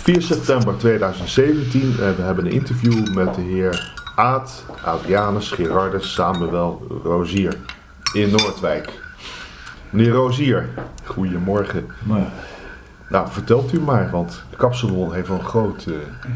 4 september 2017. We hebben een interview met de heer Aad Adrianus Gerardus Samuel Rozier in Noordwijk. Meneer Rozier, goedemorgen. Maar, Nou, vertelt u maar, want de kapsalon heeft wel een grote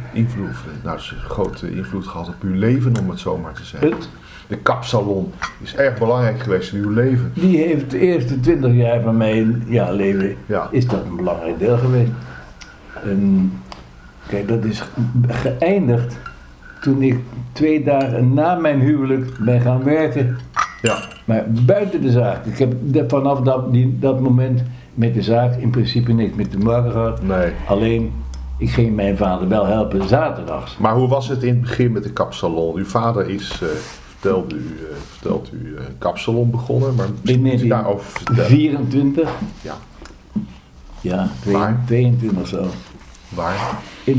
invloed gehad op uw leven, om het zo maar te zeggen. De kapsalon is erg belangrijk geweest in uw leven. die heeft de eerste 20 jaar van mijn leven, Ja. is dat een belangrijk deel geweest. En, kijk, dat is geëindigd toen ik 2 dagen na mijn huwelijk ben gaan werken. Ja, Maar buiten de zaak. Ik heb vanaf dat moment met de zaak in principe niks meer te maken gehad. nee. Alleen, ik ging mijn vader wel helpen zaterdags. Maar hoe was het in het begin met de kapsalon? Uw vader is, vertelt u, een kapsalon begonnen, maar misschien moet u daarover vertellen. 24? Ja. Ja, Waar? 22 zo. Waar?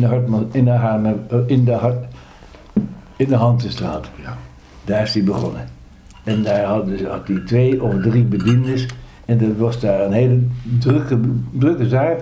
In de Hansenstraat. Ja. Daar is hij begonnen. En daar had hij 2 of 3 bediendes. En dat was daar een hele drukke zaak.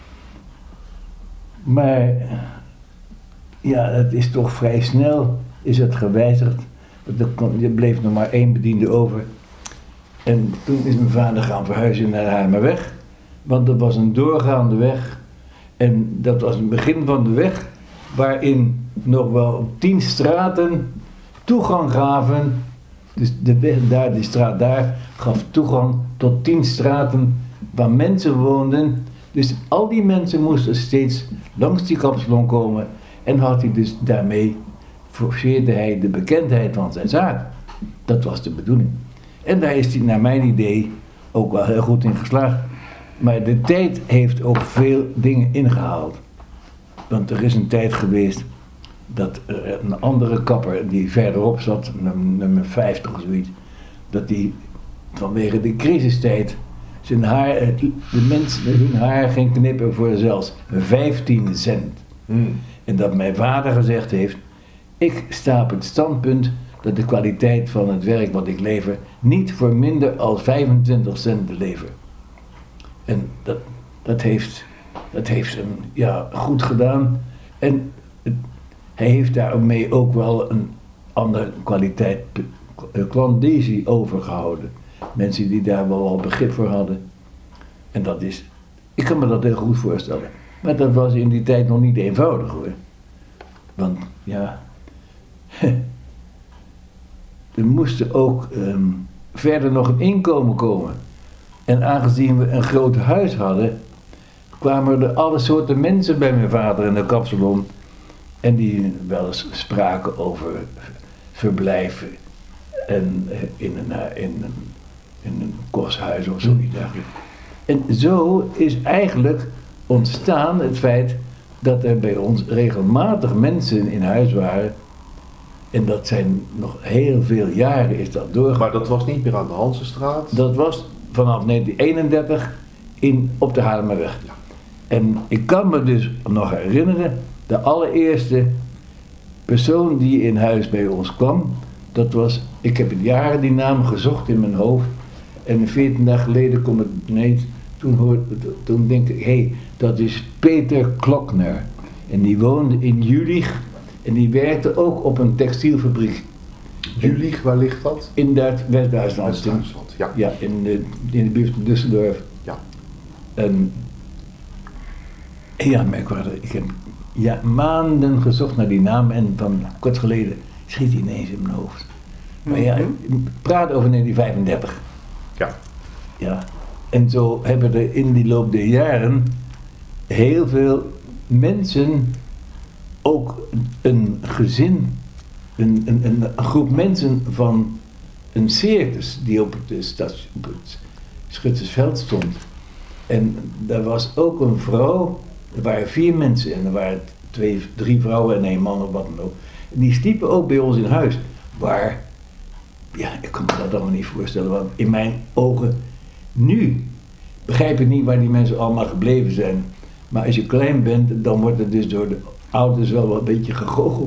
Maar ja, het is toch vrij snel is het gewijzigd. Er bleef nog maar 1 bediende over. En toen is mijn vader gaan verhuizen naar Haarlemmerweg. Want dat was een doorgaande weg. En dat was het begin van de weg waarin nog wel 10 straten toegang gaven. Dus de weg daar, die straat daar, gaf toegang tot 10 straten waar mensen woonden. Dus al die mensen moesten steeds langs die kapsalon komen. En had hij dus daarmee, forceerde hij de bekendheid van zijn zaak. Dat was de bedoeling. En daar is hij naar mijn idee ook wel heel goed in geslaagd. Maar de tijd heeft ook veel dingen ingehaald. Want er is een tijd geweest dat een andere kapper die verderop zat, nummer 50 of zoiets, dat die vanwege de crisistijd zijn haar, de mensen hun haar ging knippen voor zelfs 15 cent. En dat mijn vader gezegd heeft, ik sta op het standpunt dat de kwaliteit van het werk wat ik lever niet voor minder dan 25 cent lever. En dat heeft hem goed gedaan. En hij heeft daarmee ook wel een andere kwaliteit klandizie overgehouden. Mensen die daar wel begrip voor hadden. En dat is, ik kan me dat heel goed voorstellen. Maar dat was in die tijd nog niet eenvoudig hoor. Want ja, er moest ook verder nog een inkomen komen. En aangezien we een groot huis hadden, kwamen er alle soorten mensen bij mijn vader in de kapsalon. En die wel eens spraken over verblijven en in een kosthuis of zoiets. En zo is eigenlijk ontstaan het feit dat er bij ons regelmatig mensen in huis waren. En dat zijn nog heel veel jaren is dat doorgegaan. Maar dat was niet meer aan de Hansenstraat? Dat was vanaf 1931 op de Haarlemmerweg. Ja. En ik kan me dus nog herinneren, de allereerste persoon die in huis bij ons kwam, dat was, ik heb jaren die naam gezocht in mijn hoofd. En 14 dagen geleden kom ik, toen denk ik, hé, dat is Peter Klokner. En die woonde in Jülich en die werkte ook op een textielfabriek. Jülich, waar ligt dat? In West-Duitsland. West-Duitsland, ja. Ja, in de buurt van Düsseldorf. Ja. En ja, merkwaardig. Ik heb maanden gezocht naar die naam en van kort geleden schiet hij ineens in mijn hoofd. Maar ja, ik praat over 1935. Ja. Ja. En zo hebben er in die loop der jaren heel veel mensen, ook een gezin, een groep mensen van een circus die op het Schuttersveld stond. En daar was ook een vrouw, er waren 4 mensen en er waren 3 vrouwen en 1 man of wat dan ook. En die sliepen ook bij ons in huis, waar, ja, ik kan me dat allemaal niet voorstellen, want in mijn ogen, nu begrijp ik niet waar die mensen allemaal gebleven zijn. Maar als je klein bent, dan wordt het dus door de ouders wel een beetje gegoocheld.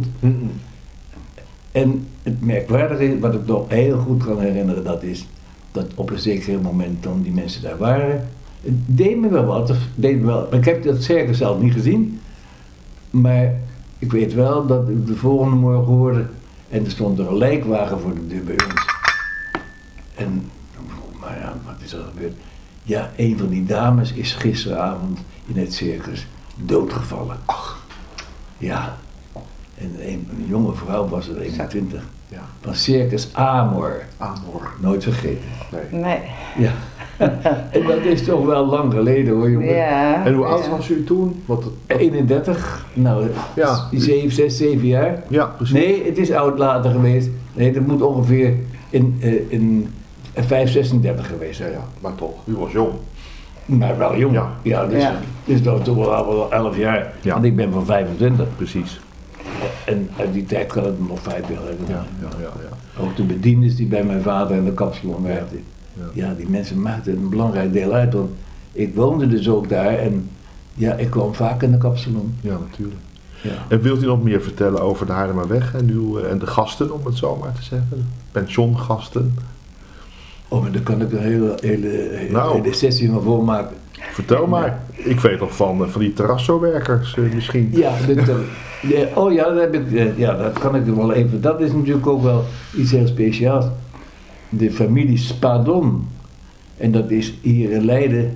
En het merkwaardige is, wat ik nog heel goed kan herinneren, dat is dat op een zeker moment toen die mensen daar waren, het deed me wel wat, maar ik heb dat circus zelf niet gezien, Maar ik weet wel dat ik de volgende morgen hoorde en er stond er een lijkwagen voor de deur bij ons. En, maar ja, wat is er gebeurd? Ja, een van die dames is gisteravond in het circus doodgevallen. Ach. Ja. En een jonge vrouw was er, 21. Ja. Van Circus Amor. Amor. Nooit vergeten. Nee. Ja. En dat is toch wel lang geleden hoor, jongen. Ja. En hoe oud was u toen? 31. Nou, Ja. 7, 6, 7 jaar. Ja, precies. Nee, het is oud later geweest. Nee, dat moet ongeveer in 5, 36 geweest zijn. Ja, maar toch, u was jong. Maar wel jong. Ja. Dus dat is toch wel 11 jaar. Ja. Want ik ben van 25. Precies. En uit die tijd kan het nog 5 jaar geleden. Ja. Ook de bediendes die bij mijn vader in de kapsalon werkten. Ja, die mensen maakten een belangrijk deel uit. Want ik woonde dus ook daar en ja, ik kwam vaak in de kapsalon. Ja, natuurlijk. Ja. En wilt u nog meer vertellen over de Haarlemmerweg en de gasten, om het zo maar te zeggen? Pensioengasten? Oh, maar daar kan ik een hele sessie van volmaken. Vertel maar. Ik weet nog van die terrassowerkers misschien. Ja, dat heb ik. Dat kan ik er wel even. Dat is natuurlijk ook wel iets heel speciaals. De familie Spadon. En dat is hier in Leiden.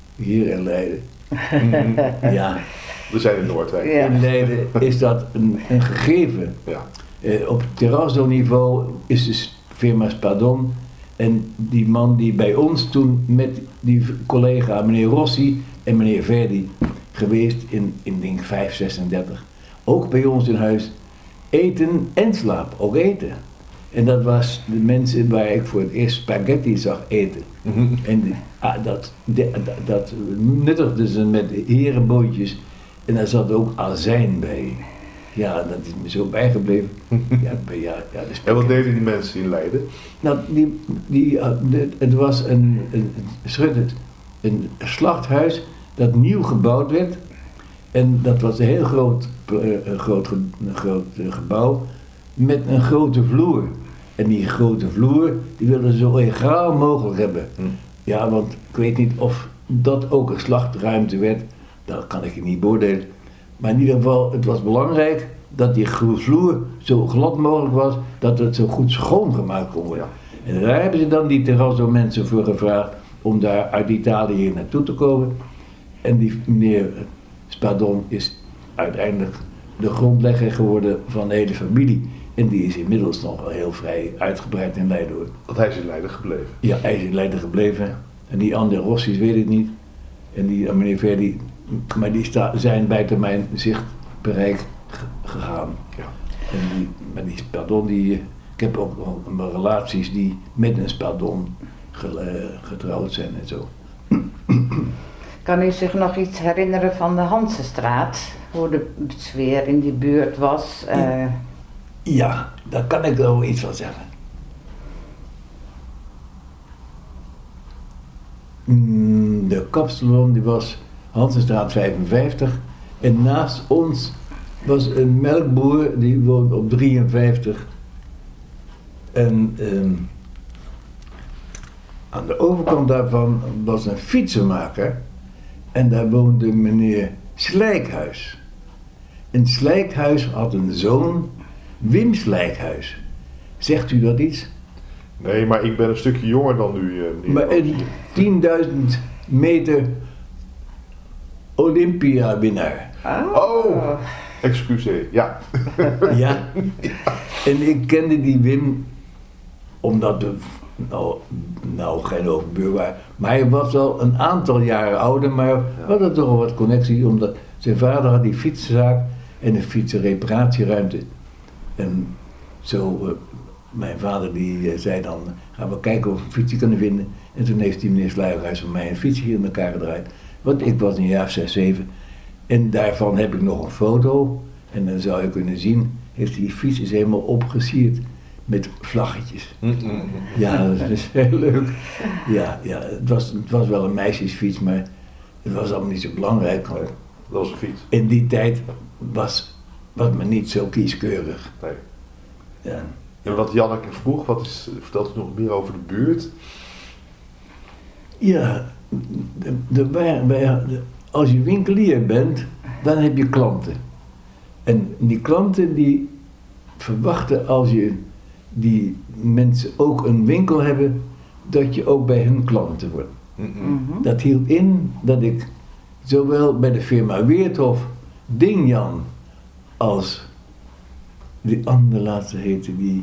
Ja. We zijn in Noordwijk. Ja. In Leiden is dat een gegeven. Ja. Op terrasso-niveau is de firma Spadon. En die man die bij ons toen met die collega meneer Rossi en meneer Verdi geweest in denk 5, 36. Ook bij ons in huis eten en slapen, ook eten. En dat was de mensen waar ik voor het eerst spaghetti zag eten. En dat nuttigden ze met herenbootjes en daar zat ook azijn bij. Ja, dat is me zo bijgebleven. En wat deden die mensen in Leiden? Nou, het was een slachthuis dat nieuw gebouwd werd. En dat was een heel groot gebouw met een grote vloer. En die grote vloer, die wilden ze zo egaal mogelijk hebben. Ja, want ik weet niet of dat ook een slachtruimte werd. Dat kan ik je niet beoordelen. Maar in ieder geval, het was belangrijk dat die vloer zo glad mogelijk was, dat het zo goed schoongemaakt kon worden. Ja. En daar hebben ze dan die terrasso mensen voor gevraagd om daar uit Italië hier naartoe te komen. En die meneer Spadon is uiteindelijk de grondlegger geworden van de hele familie. En die is inmiddels nog wel heel vrij uitgebreid in Leiden hoor. Want hij is in Leiden gebleven. Ja, hij is in Leiden gebleven. En die andere Rossi's weet ik niet. En die meneer Verdi, maar die zijn buiten mijn zichtbereik gegaan. Ja. En die Spadon, ik heb ook wel relaties die met een Spadon getrouwd zijn en zo. Kan u zich nog iets herinneren van de Hansestraat? Hoe de sfeer in die buurt was? Ja, daar kan ik wel iets van zeggen. De kapsalon die was Hansestraat 55 en naast ons was een melkboer die woonde op 53 en aan de overkant daarvan was een fietsenmaker en daar woonde meneer Slijkhuis. En Slijkhuis had een zoon, Wim Slijkhuis. Zegt u dat iets? Nee, maar ik ben een stukje jonger dan u, meneer. Maar een 10.000 meter Olympia-winnaar. Oh, excuseer, ja. Ja. En ik kende die Wim omdat we nou geen overbuur waren. Maar hij was al een aantal jaren ouder, maar we hadden toch wel wat connectie, omdat zijn vader had die fietsenzaak en een fietsenreparatieruimte. En zo, mijn vader die zei dan, gaan we kijken of we een fietsje kunnen vinden. En toen heeft die meneer Sluijerhuis van mij een fietsje hier in elkaar gedraaid. Want ik was een jaar 6, 7. En daarvan heb ik nog een foto. En dan zou je kunnen zien, heeft die fiets is helemaal opgesierd met vlaggetjes. Ja, dat is heel leuk. Ja, het was wel een meisjesfiets, maar het was allemaal niet zo belangrijk. Nee, dat was een fiets. In die tijd was men niet zo kieskeurig. Nee. Ja. En wat Janneke vroeg, vertelt u nog meer over de buurt? Ja, als je winkelier bent, dan heb je klanten. En die klanten die verwachten als je die mensen ook een winkel hebben, dat je ook bij hun klanten wordt. Mhm. Dat hield in dat ik zowel bij de firma Weerthof, Dingjan, als die andere laatste heette die,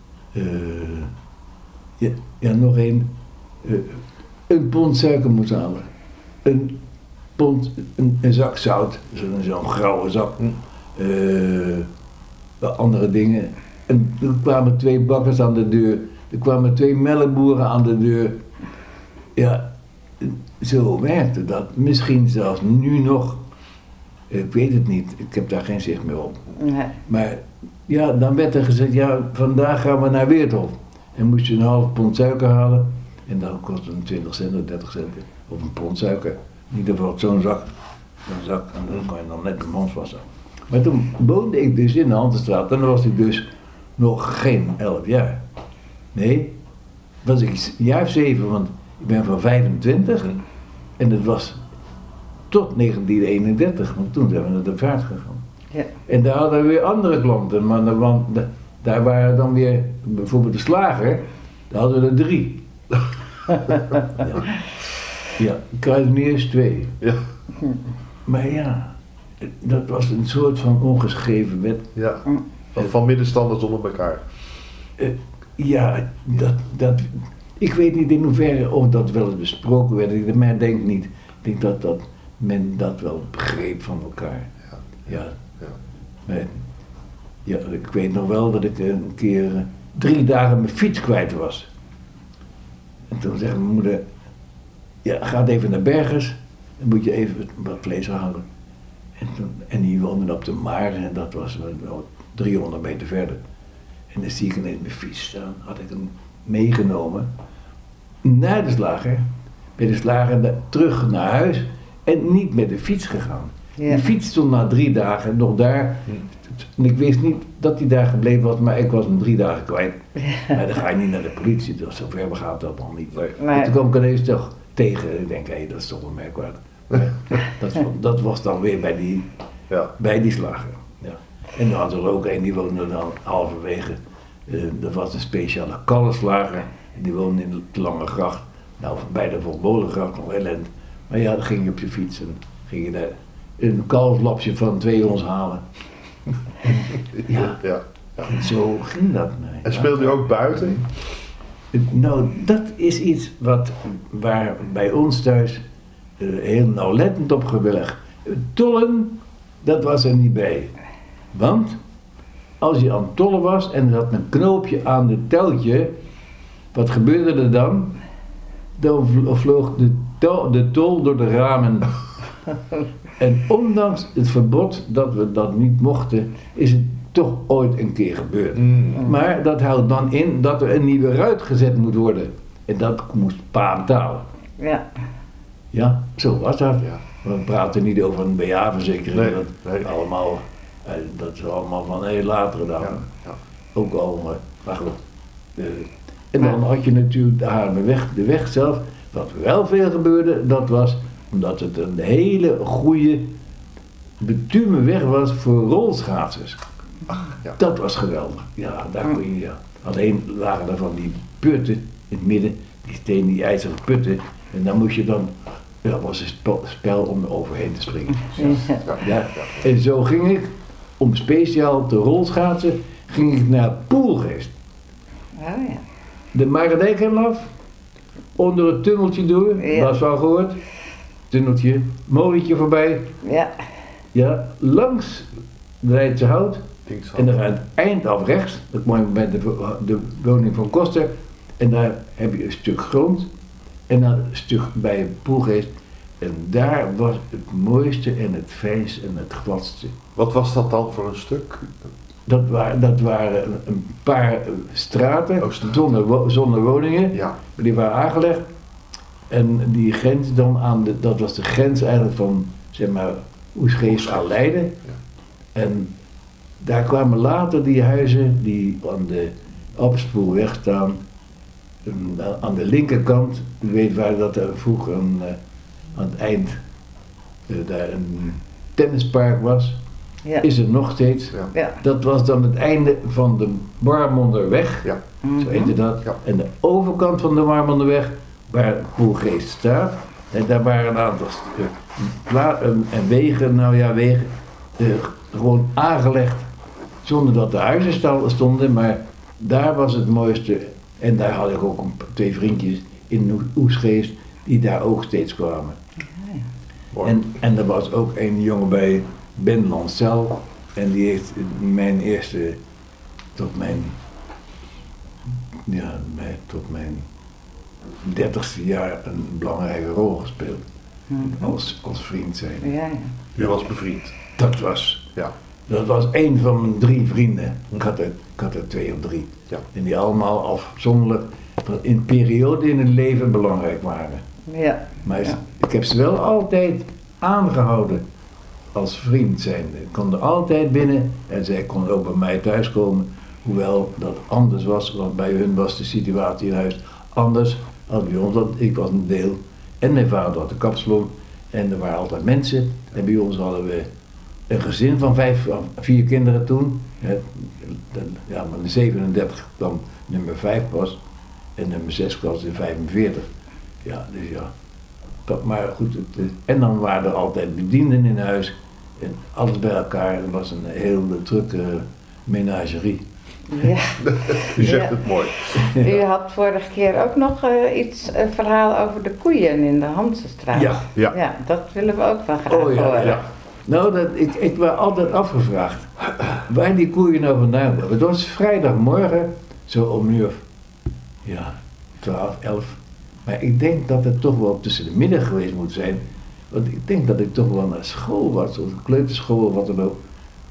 nog een pond suiker moest halen. Een zak zout, zo'n grauwe zak. Andere dingen. En er kwamen 2 bakkers aan de deur. Er kwamen 2 melkboeren aan de deur. Ja, zo werkte dat. Misschien zelfs nu nog. Ik weet het niet. Ik heb daar geen zicht meer op. Nee. Maar ja, dan werd er gezegd, ja, vandaag gaan we naar Weerthof. En moest je een half pond suiker halen. En dan kostte het 20 cent of 30 cent. Of een pond suiker. In ieder geval zo'n zak. En dan kon je dan net de mond wassen. Maar toen woonde ik dus in de Hantestraat. En dan was ik dus nog geen 11 jaar. Nee, was ik een jaar of 7, want ik ben van 25. En dat was tot 1931, want toen zijn we naar de vaart gegaan. Ja. En daar hadden we weer andere klanten, maar want daar waren dan weer, bijvoorbeeld de slager, daar hadden we er 3. Ja, Kruismeers 2. Ja. Maar ja, dat was een soort van ongeschreven wet. Ja. Van middenstanders onder elkaar. Ja, dat, ik weet niet in hoeverre of dat wel eens besproken werd, maar ik denk niet. Ik denk dat men dat wel begreep van elkaar. Ja. Maar, ja, ik weet nog wel dat ik een keer 3 dagen mijn fiets kwijt was. En toen zei mijn moeder, ja, ga even naar Bergers, dan moet je even wat vlees halen. En die woonden op de Maar en dat was wel 300 meter verder. En dan zie ik ineens mijn fiets staan, had ik hem meegenomen naar de slager. Bij de slager terug naar huis en niet met de fiets gegaan. Ja. Die fiets stond na 3 dagen nog daar. En ik wist niet dat hij daar gebleven was, maar ik was hem 3 dagen kwijt. Maar dan ga je niet naar de politie, dus zover gaat dat nog niet. Nee. Toen kwam ik ineens toch tegen. Ik denk, hé, dat is toch wel merkwaardig. Maar dat was dan weer bij die slager. Ja. En dan had er ook een, die woonde dan halverwege. Er was een speciale kalfslager. Die woonde in de Lange Gracht. Nou, bij de Von Bolengracht nog heel eind. Maar ja, dan ging je op je fiets en ging je daar een kalfslapje van 2 ons halen. Ja. En zo ging dat. Nee. En speelde u ook buiten? Nou, dat is iets waar bij ons thuis heel nauwlettend op gewerkt. Tollen, dat was er niet bij. Want als je aan het tollen was en er zat een knoopje aan het touwtje, wat gebeurde er dan? Dan vloog de tol door de ramen. En ondanks het verbod dat we dat niet mochten, is het toch ooit een keer gebeurd. Maar dat houdt dan in dat er een nieuwe ruit gezet moet worden. En dat moest pa betalen. Ja. Ja, zo was dat. Ja. We praten niet over een BA-verzekering. Nee. Dat is allemaal van heel later dan. Ja. Ook al, maar goed. En dan had je natuurlijk de weg zelf. Wat wel veel gebeurde, dat was omdat het een hele goede bitumen weg was voor rolschaatsers. Ja. Dat was geweldig. Ja, daar kon je, ja. Alleen waren er van die putten in het midden, die ijzeren putten. En dan moest je dan, dat was een spel om er overheen te springen. Ja. En zo ging ik, om speciaal te rolschaatsen, ging ik naar Poelgeest. Oh ja. De Maredijk helemaal af, onder het tunneltje door, was wel gehoord. Tunneltje, molentje voorbij. Ja. Ja, langs de Leidse Hout. En dan aan het eind af rechts, dan kwam je bij de woning van Koster. En daar heb je een stuk grond. En dan een stuk bij Poelgeest. En daar was het mooiste en het fijnste en het gladste. Wat was dat dan voor een stuk? Dat waren een paar straten, zonder woningen. Ja. Die waren aangelegd. En die grens dan dat was de grens eigenlijk van, zeg maar, Oesgeest aan Leiden. Ja. En daar kwamen later die huizen die aan de Appelspoelweg staan. Aan de linkerkant, u weet waar dat vroeger aan het eind daar een tennispark was. Ja. is het nog steeds. Ja. Ja. Dat was dan het einde van de Warmonderweg, Ja. zo heette dat. Ja. En de overkant van de Warmonderweg, waar Poelgeest staat, en daar waren een aantal en wegen, wegen, gewoon aangelegd, zonder dat de huizen stonden, maar daar was het mooiste. En daar had ik ook 2 vriendjes in Oesgeest, die daar ook steeds kwamen. Mooi. En er was ook een jongen bij Ben Lancel, en die heeft mijn eerste, tot mijn 30ste jaar een belangrijke rol gespeeld. Als vriend zijn. Ja, ja. U was bevriend. Dat was één van mijn 3 vrienden. Ik had er 2 of 3. Ja. En die allemaal afzonderlijk in periode in het leven belangrijk waren. Ja. Maar ik heb ze wel altijd aangehouden als vriend zijnde. Ik kon er altijd binnen en zij konden ook bij mij thuiskomen. Hoewel dat anders was, want bij hun was de situatie in huis anders dan bij ons. Want ik was een deel en mijn vader had de kapsalon en er waren altijd mensen. En bij ons hadden we een gezin van 4 kinderen toen. Ja, maar de 37 dan nummer 5 was en nummer 6 was in 45. Ja, dus ja. Maar goed, en dan waren er altijd bedienden in huis en alles bij elkaar. Het was een heel drukke menagerie. Ja. U zegt Ja. het mooi. U had vorige keer ook nog een verhaal over de koeien in de Hansestraat. Ja. Ja. Ja, dat willen we ook wel graag Oh ja, horen. Ja. Nou, ik werd altijd afgevraagd waar die koeien nou vandaan kwamen. Het was vrijdagmorgen, zo om uur 12, 11. Maar ik denk dat het toch wel tussen de middag geweest moet zijn. Want ik denk dat ik toch wel naar school was, of kleuterschool of wat dan ook.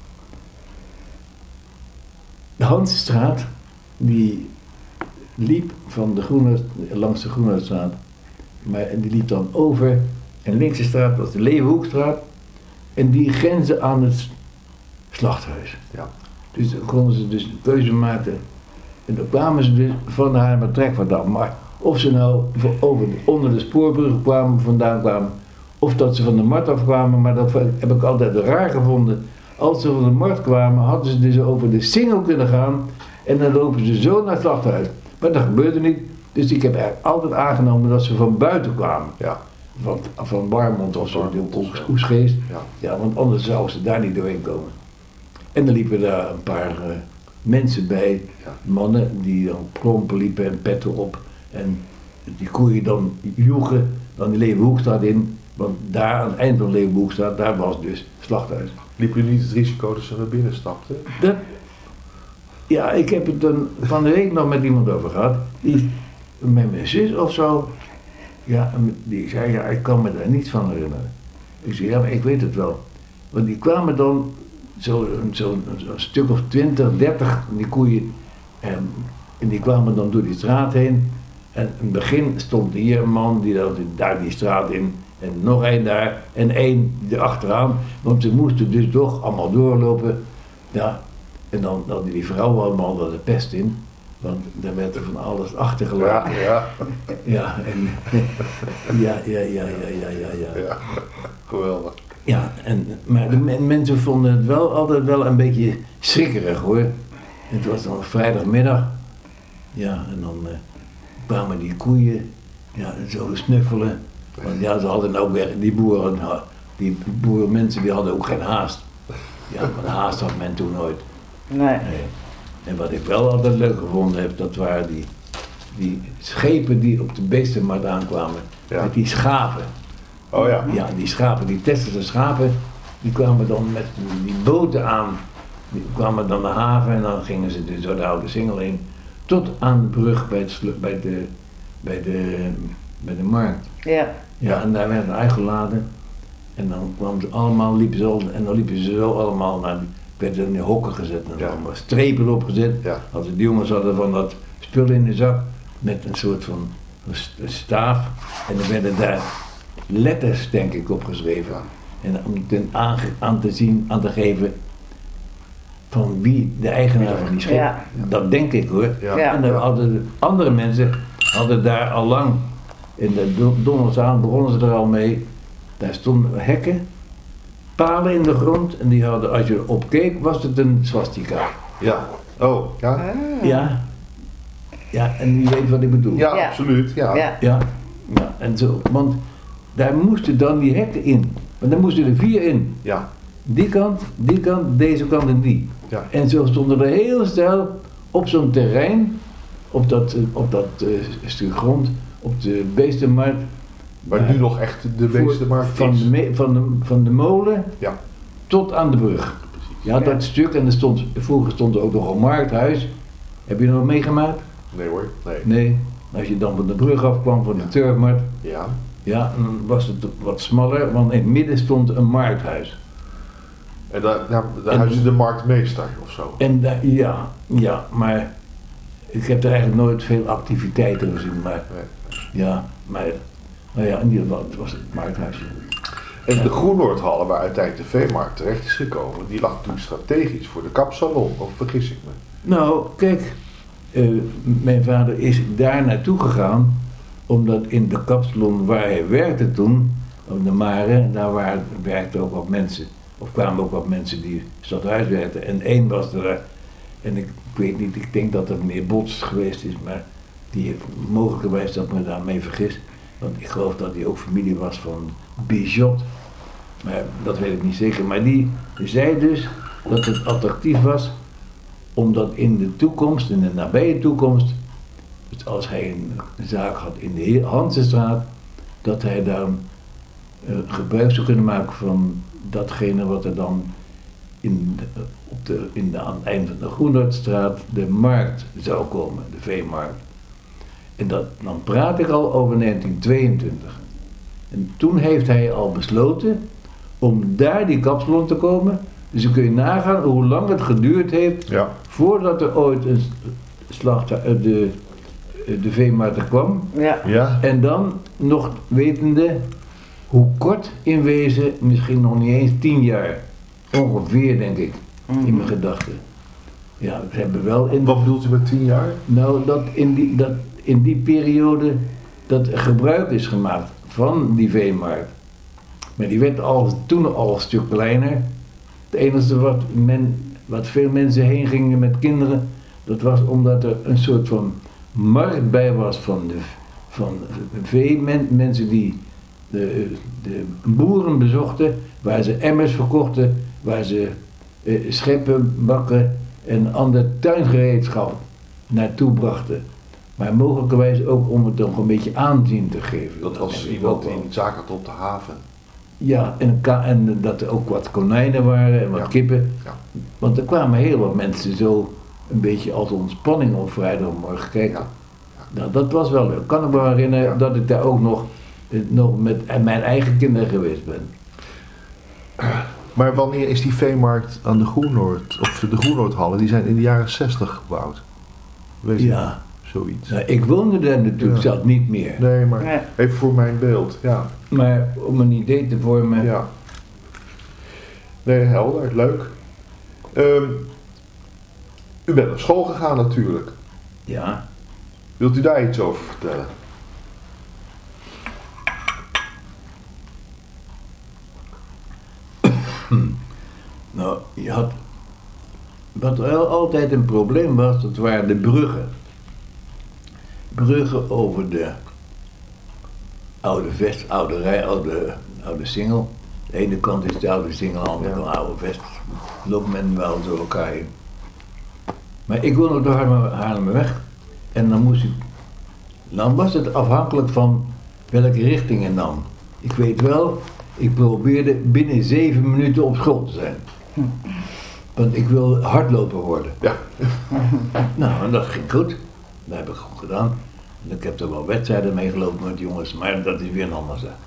De Hansestraat, die liep van langs de Groenhardstraat. Maar die liep dan over. En links de straat was de Leeuwenhoekstraat. En die grensde aan het slachthuis. Ja. Dus dan konden ze dus een keuze maken. En dan kwamen ze dus van de Haarlemmertrekvaardam. Maar of ze nou onder de spoorbrug vandaan kwamen, of dat ze van de markt afkwamen, maar dat heb ik altijd raar gevonden. Als ze van de markt kwamen, hadden ze dus over de Singel kunnen gaan en dan lopen ze zo naar het slachthuis. Maar dat gebeurde niet. Dus ik heb eigenlijk altijd aangenomen dat ze van buiten kwamen. Ja. Van Warmond of zo, Warmond, Oesgeest. Ja. Ja, want anders zouden ze daar niet doorheen komen. En dan liepen daar een paar mensen bij, Ja. mannen die dan klompen liepen en petten op. En die koeien dan joegen, dan de Leeuwenhoekstraat in. Want daar aan het eind van de Leeuwenhoekstraat, daar was dus het slachthuis. Liep u niet het risico dat ze naar binnen stapten? Ja, ik heb het dan van de week nog met iemand over gehad. Die, met mijn zus of zo. Ja, die zei, ja, ik kan me daar niets van herinneren. Ik zei, ja, maar ik weet het wel. Want die kwamen dan, zo'n stuk of 20, 30, die koeien. En die kwamen dan door die straat heen. En in het begin stond hier een man die daar die straat in. En nog één daar. En één erachteraan. Want ze moesten dus toch allemaal doorlopen. Ja. En dan hadden die vrouwen allemaal de pest in. Want daar werd er van alles achtergelaten. Ja. Ja, en, ja. Ja. Geweldig. Ja, maar de mensen vonden het wel altijd wel een beetje schrikkerig hoor. Het was dan vrijdagmiddag. Ja, en dan kwamen die koeien, ja, zo snuffelen. Want ja, ze hadden ook weer, die boerenmensen die hadden ook geen haast. Ja, want haast had men toen nooit. Nee. Nee. En wat ik wel altijd leuk gevonden heb, dat waren die schepen die op de beestenmarkt aankwamen. Ja. Met die schapen. Oh ja. Ja, die schapen, die Tesserse schapen, die kwamen dan met die boten aan. Die kwamen dan de haven en dan gingen ze dus door de Oude Singel heen. Tot aan de brug bij de markt. Ja. Ja, en daar werden uitgeladen. En dan kwamen ze allemaal, liepen ze zo allemaal naar werden in de hokken gezet en Ja. allemaal strepen opgezet. Ja. Als de jongens hadden van dat spul in de zak met een soort van staaf. En dan werden daar letters, denk ik, opgeschreven. Ja. En om aan te geven van wie de eigenaar van die schip. Ja. Dat denk ik hoor. Ja. Ja. En dan hadden andere mensen daar al lang, in de donderdagsavond begonnen ze er al mee. Daar stonden hekken palen in de grond en die hadden, als je erop keek, was het een swastika. Ja. Oh, ja? Ja. Ja, en je weet wat ik bedoel. Ja, Ja. absoluut. Ja. Ja. Ja, ja, en zo. Want daar moesten dan die hekken in. Want daar moesten er 4 in. Ja. Die kant, deze kant en die. Ja. En zo stonden er heel snel op zo'n terrein, op dat stuk grond, op de beestenmarkt. Maar nu nog echt de beestenmarkt van is. van de molen Ja. tot aan de brug. Ja, dat stuk. En vroeger stond er ook nog een markthuis. Heb je nog meegemaakt? Nee hoor. Nee. Nee. Als je dan van de brug afkwam van de Turfmarkt, Ja. ja, dan was het wat smaller, want in het midden stond een markthuis. En daar huisde de marktmeester of zo. En ja, maar ik heb er eigenlijk nooit veel activiteiten gezien, maar Nee. ja, maar nou ja, in ieder geval, het was het markthuisje. En de Groenoordhallen, waar uiteindelijk de veemarkt terecht is gekomen, die lag natuurlijk strategisch voor de kapsalon, of vergis ik me? Nou, kijk, mijn vader is daar naartoe gegaan, omdat in de kapsalon waar hij werkte toen, op de Mare, daar werkten ook wat mensen, of kwamen ook wat mensen die stadhuis werkten. En één was er, en ik weet niet, ik denk dat het meneer Bots geweest is, maar die heeft mogelijkerwijs dat me daarmee vergist. Want ik geloof dat hij ook familie was van Bijot. Maar dat weet ik niet zeker. Maar die zei dus dat het attractief was, omdat in de toekomst, in de nabije toekomst, dus als hij een zaak had in de Hansestraat, dat hij daar gebruik zou kunnen maken van datgene wat er dan aan het eind van de Groenoordstraat de markt zou komen, de veemarkt. En dan praat ik al over 1922. En toen heeft hij al besloten om daar die kapsalon te komen. Dus dan kun je nagaan hoe lang het geduurd heeft voordat er ooit een de veemarkt er kwam. Ja. Ja. En dan nog wetende hoe kort in wezen, misschien nog niet eens 10 jaar. Ongeveer, denk ik, in mijn gedachten. Ja, we hebben wel in Wat bedoelt u met 10 jaar? nou, dat in die periode dat er gebruik is gemaakt van die veemarkt. Maar die werd toen al een stuk kleiner. Het enige wat veel mensen heen gingen met kinderen, dat was omdat er een soort van markt bij was van mensen die de boeren bezochten, waar ze emmers verkochten, waar ze scheppen, bakken en ander tuingereedschap naartoe brachten. Maar mogelijkerwijs ook om het nog een beetje aanzien te geven. Dat was denk ik iemand ook die wel. zaak had op de haven. Ja, en dat er ook wat konijnen waren en wat kippen. Ja. Want er kwamen heel wat mensen zo een beetje als ontspanning op vrijdagmorgen kijken. Nou, dat was wel leuk. Ik kan me herinneren dat ik daar ook nog met mijn eigen kinderen geweest ben. Maar wanneer is die veemarkt aan de Groenoord, of de Groenoordhallen, die zijn in de jaren 60 gebouwd? Weet je Ja. zoiets? Nou, ik woonde daar natuurlijk zelf niet meer. Nee, maar Nee. even voor mijn beeld, ja. Maar om een idee te vormen. Ja. Nee, helder, leuk. U bent naar school gegaan natuurlijk. Ja. Wilt u daar iets over vertellen? Nou, wat wel altijd een probleem was, dat waren de bruggen. Bruggen over de oude vest, oude Singel. De ene kant is de oude Singel, de andere kant de oude vest. Loopt men wel door elkaar heen. Maar ik woonde door Haarlemmerweg. En dan was het afhankelijk van welke richting je nam. Ik weet wel, ik probeerde binnen 7 minuten op school te zijn. Want ik wil hardloper worden. Ja. Nou, en dat ging goed. Dat heb ik goed gedaan. En ik heb er wel wedstrijden mee gelopen met jongens, maar dat is weer een ander zaak.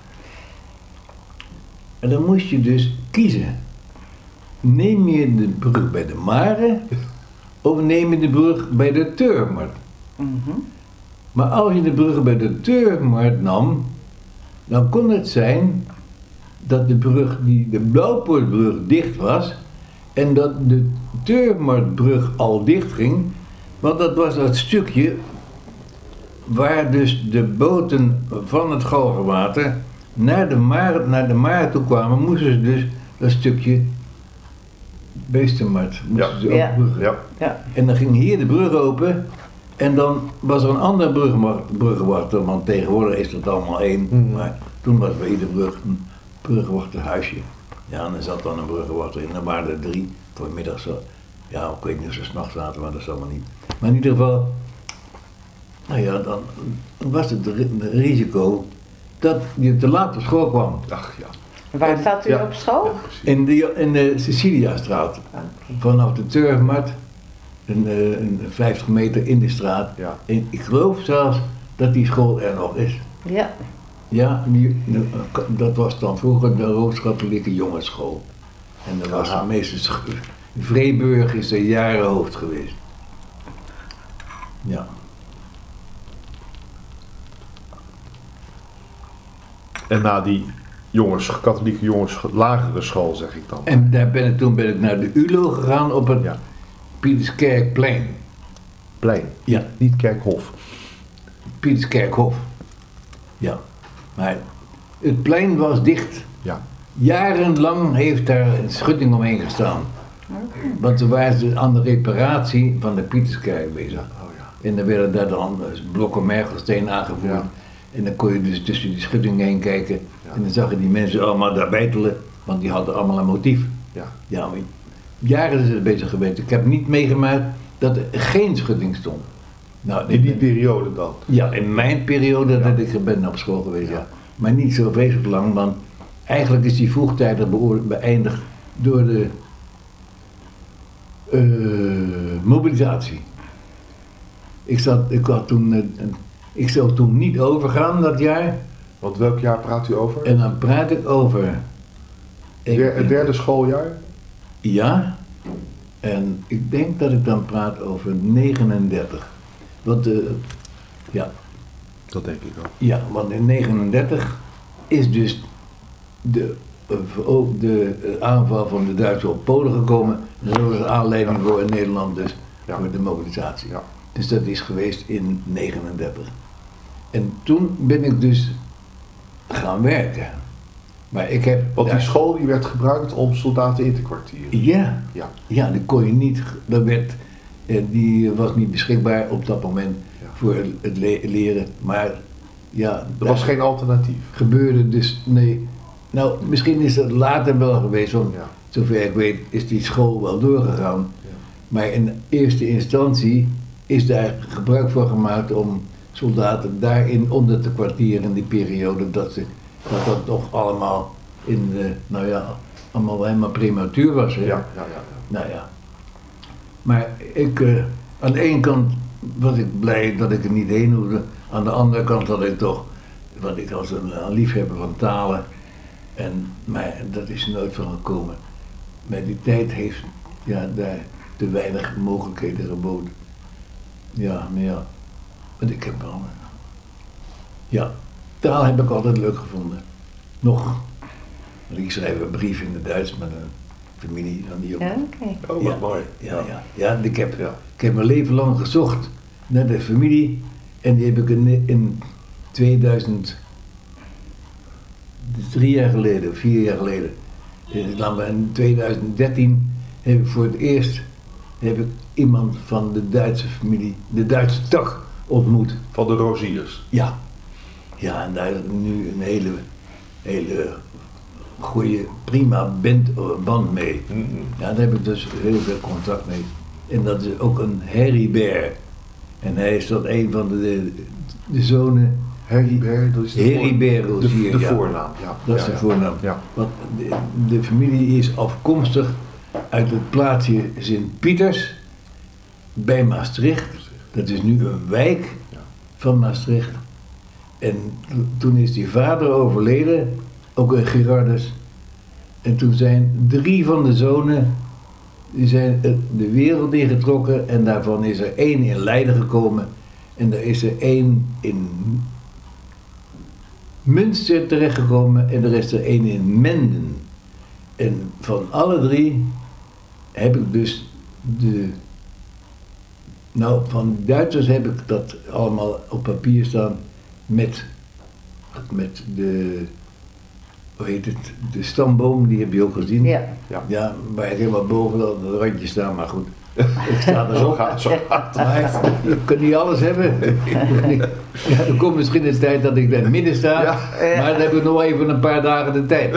En dan moest je dus kiezen. Neem je de brug bij de Mare of neem je de brug bij de Turfmarkt? Maar als je de brug bij de Turfmarkt nam, dan kon het zijn dat de brug, de Blauwpoortbrug, dicht was en dat de Turfmarktbrug al dicht ging, want dat was dat stukje waar dus de boten van het Galgenwater naar de Mare toe kwamen, moesten ze dus dat stukje Beestenmarkt. Moesten ze Ja. overbruggen. Ja. Ja. En dan ging hier de brug open en dan was er een andere bruggenwachter, want tegenwoordig is dat allemaal één. Mhm. Maar toen was bij iedere brug een bruggenwachterhuisje. Ja, en er zat dan een bruggenwachter in. Dan waren er 3 voor middag zo. Ja, ik weet niet of ze 's nachts zaten, maar dat is allemaal niet. Maar in ieder geval, nou ja, dan was het risico dat je te laat op school kwam. Ach ja. Waar zat u Ja. op school? Ja, precies. In de Ceciliastraat. Oké. Vanaf de Turfmarkt, een 50 meter in de straat. Ja. En ik geloof zelfs dat die school er nog is. Ja. Ja, dat was dan vroeger de Rooms-Katholieke Jongensschool. En dat was Aha. de meeste Vreeburg is er jaren hoofd geweest. Ja. En na die katholieke lagere school, zeg ik dan. En toen ben ik naar de ULO gegaan op het Ja. Pieterskerkplein. Plein. Ja, Niet Kerkhof. Pieterskerkhof. Ja. Maar het plein was dicht. Ja. Jarenlang heeft daar een schutting omheen gestaan. Want toen waren ze aan de reparatie van de Pieterskerk bezig. Oh ja. En dan werden daar dan blokken mergelsteen aangevoerd. Ja. En dan kon je dus tussen die schutting heen kijken. Ja. En dan zag je die mensen allemaal daar bijtelen. Want die hadden allemaal een motief. Ja. Ja, maar jaren is het bezig geweest. Ik heb niet meegemaakt dat er geen schutting stond. Nou, In die periode dan. ja, in mijn periode dat ik er ben op school geweest, ja. Maar niet zo vreselijk lang, want eigenlijk is die vroegtijdig beëindigd door de mobilisatie. Ik zou toen niet overgaan dat jaar. Want welk jaar praat u over? En dan praat ik over... Het derde schooljaar? Ja, en ik denk dat ik dan praat over 39. Want, ja, Dat denk ik ook. ja, want in 39 is dus de aanval van de Duitsers op Polen gekomen. En dat was de aanleiding voor in Nederland dus Ja. voor de mobilisatie. Ja. Dus dat is geweest in 39. En toen ben ik dus gaan werken. Maar ik heb... Want die daar- school die werd gebruikt om soldaten in te kwartieren. Ja, Ja. ja, die kon je niet... Die was niet beschikbaar op dat moment Ja. voor het leren. Maar ja... Er daar was geen alternatief. gebeurde dus... Nee. Nou, misschien is dat later wel geweest, want Ja. zover ik weet is die school wel doorgegaan. Ja. Maar in eerste instantie is daar gebruik van gemaakt om soldaten daarin onder te kwartieren in die periode dat dat toch allemaal allemaal helemaal prematuur was. Hè? Ja, ja, ja. Nou ja. Maar aan de ene kant was ik blij dat ik er niet heen hoefde. Aan de andere kant had ik toch, want ik was een liefhebber van talen. Maar dat is er nooit van gekomen. Maar die tijd heeft daar te weinig mogelijkheden geboden. Ja, maar ja. Want ik heb wel... Ja, taal heb ik altijd leuk gevonden. Nog. Want ik schrijf een brief in het Duits met een familie van die jongen. Ja, oké. Oh, wat mooi. Ja, ik heb mijn leven lang gezocht naar de familie. En die heb ik in 2000... Dat is 3 jaar geleden, of 4 jaar geleden. In 2013 heb ik voor het eerst iemand van de Duitse familie, de Duitse tak, ontmoet. Van de Roziers. Ja. Ja, en daar is nu een hele goede, prima band mee. Mm-mm. Ja, daar heb ik dus heel veel contact mee. En dat is ook een Heribert. En hij is dan een van de zonen. Heribert, dat is de, Heribert de Rozier, ja. voornaam. Ja. Dat is Ja, de ja. voornaam. Ja. Want de familie is afkomstig uit het plaatsje Sint-Pieters bij Maastricht. Dat is nu een wijk Ja. van Maastricht. En toen is die vader overleden, ook een Gerardus. En toen zijn 3 van de zonen, die zijn de wereld ingetrokken en daarvan is er 1 in Leiden gekomen. En daar is er 1 in Münster terechtgekomen en er is er 1 in Menden. En van alle 3 heb ik dus van Duitsers heb ik dat allemaal op papier staan met de hoe heet het, de stamboom, die heb je ook gezien. Ja. Ja, waar ik helemaal boven dat randje sta, maar goed. Ik sta er zo. Zo gaat het. Maar je kunt niet alles hebben. Ja, er komt misschien een tijd dat ik in het midden sta, Ja. maar dan heb ik nog even een paar dagen de tijd.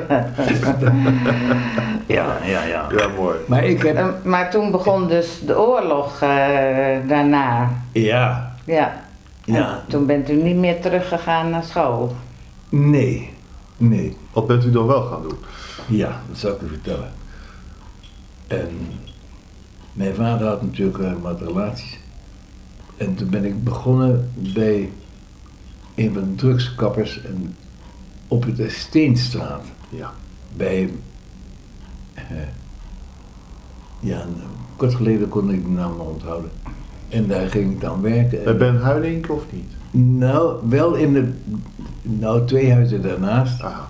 Ja. Ja, mooi. Maar ik heb... Maar toen begon dus de oorlog daarna. Ja, Ja. En Ja. toen bent u niet meer teruggegaan naar school. nee. Wat bent u dan wel gaan doen? Ja, dat zal ik u vertellen. En mijn vader had natuurlijk wat relaties. En toen ben ik begonnen bij een van de drugskappers op de Steenstraat. Ja. Bij, kort geleden kon ik de naam nog onthouden. En daar ging ik dan werken. Bij Ben Huilink of niet? Nou, wel in de, 2 huizen daarnaast. Aha.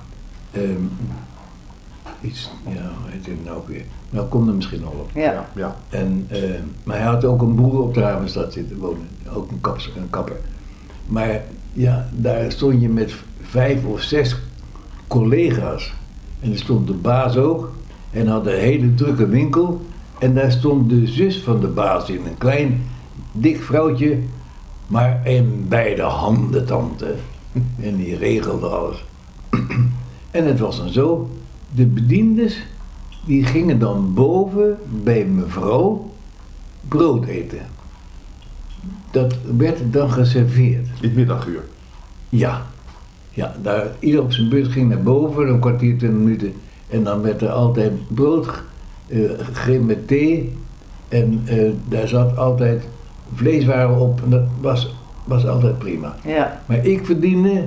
Iets, ja, hoe heet het nou weer? Nou, komt er misschien nog op. Ja. Ja. En, maar hij had ook een boer op de Havenstad zitten wonen, ook een kapper. Maar ja, daar stond je met 5 of 6 collega's. En er stond de baas ook, en had een hele drukke winkel. En daar stond de zus van de baas in, een klein, dik vrouwtje, maar in beide handen tante. En die regelde alles. En het was dan zo, de bediendes, die gingen dan boven bij mevrouw brood eten. Dat werd dan geserveerd. In het middaguur. Ja, daar, ieder op zijn beurt ging naar boven, een kwartier, 20 minuten. En dan werd er altijd brood gegeven met thee. En daar zat altijd vleeswaren op. En dat was altijd prima. Ja. Maar ik verdiende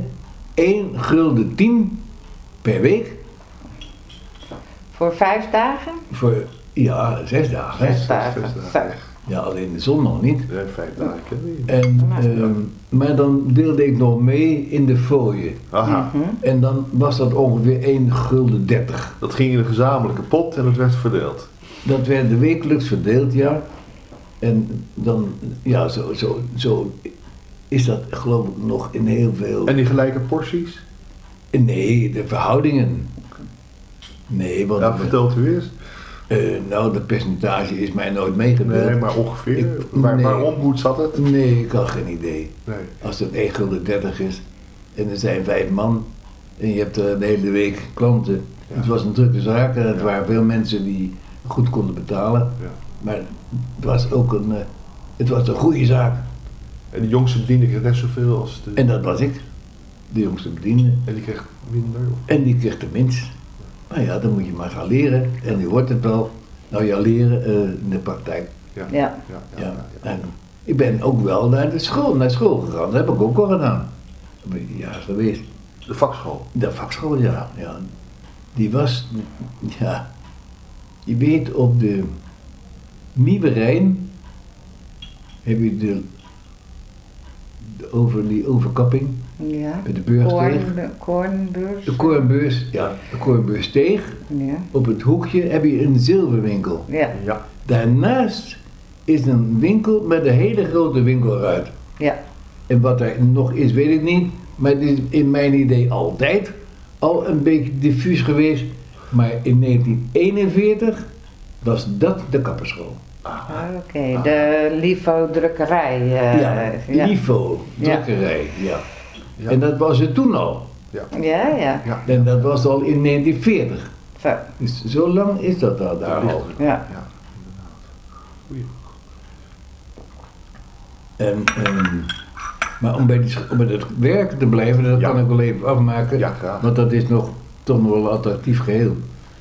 1,10 per week. Voor 5 dagen? Voor, 6 dagen. hè. 6 dagen. Zes dagen. Ja, alleen de zon nog niet. Nee, 5 dagen kennen we niet. En, maar dan deelde ik nog mee in de fooien. Aha. En dan was dat ongeveer 1,30 gulden. Dat ging in een gezamenlijke pot en het werd verdeeld. Dat werd wekelijks verdeeld, ja. En dan, ja, zo is dat geloof ik nog in heel veel... En die gelijke porties? Nee, de verhoudingen. Nee, want... Ja, vertelt u eens. Nou, dat percentage is mij nooit meegedeeld. Nee, maar ongeveer. Ik- Waarom? Hoe zat het? Nee, ik had geen idee. Nee. Als het 1,30 gulden is en er zijn 5 man en je hebt de hele week klanten. Ja. Het was een drukke zaak en het waren veel mensen die goed konden betalen. Ja. Maar het was ook het was een goede zaak. En de jongste bediende kreeg net zoveel als de... En dat was ik, de jongste bediende. En die kreeg minder? Of? En die kreeg de minst. Nou ja, dan moet je maar gaan leren. En nu wordt het wel. Nou ja, leren in de praktijk. Ja. Ja. Ja. En ik ben ook wel naar school gegaan. Dat heb ik ook al gedaan. Dat ben ik jaar geweest. De vakschool. De vakschool, ja. Die was, ja, je weet op de Nieuwe Rijn heb je die overkapping Ja. bij de Beursteeg. Koornbeurs. De Koornbeurs, ja, de Koornbeursteeg. Ja. Op het hoekje heb je een zilverwinkel. Ja. Ja. Daarnaast is een winkel met een hele grote winkelruit. Ja. En wat er nog is, weet ik niet. Maar het is in mijn idee altijd al een beetje diffuus geweest. Maar in 1941 was dat de kapperschool. Oké, de LIFO-drukkerij. Ja, Livo, drukkerij, ja. Ja. En dat was het toen al. Ja. Ja, ja. Ja. En dat was al in 1940. Zo. Dus zo lang is dat al daar al. Ja. Ja, inderdaad. Goeie. Maar om bij het werk te blijven, dat Ja. kan ik wel even afmaken. Ja, graag. Want dat is toch nog wel een attractief geheel.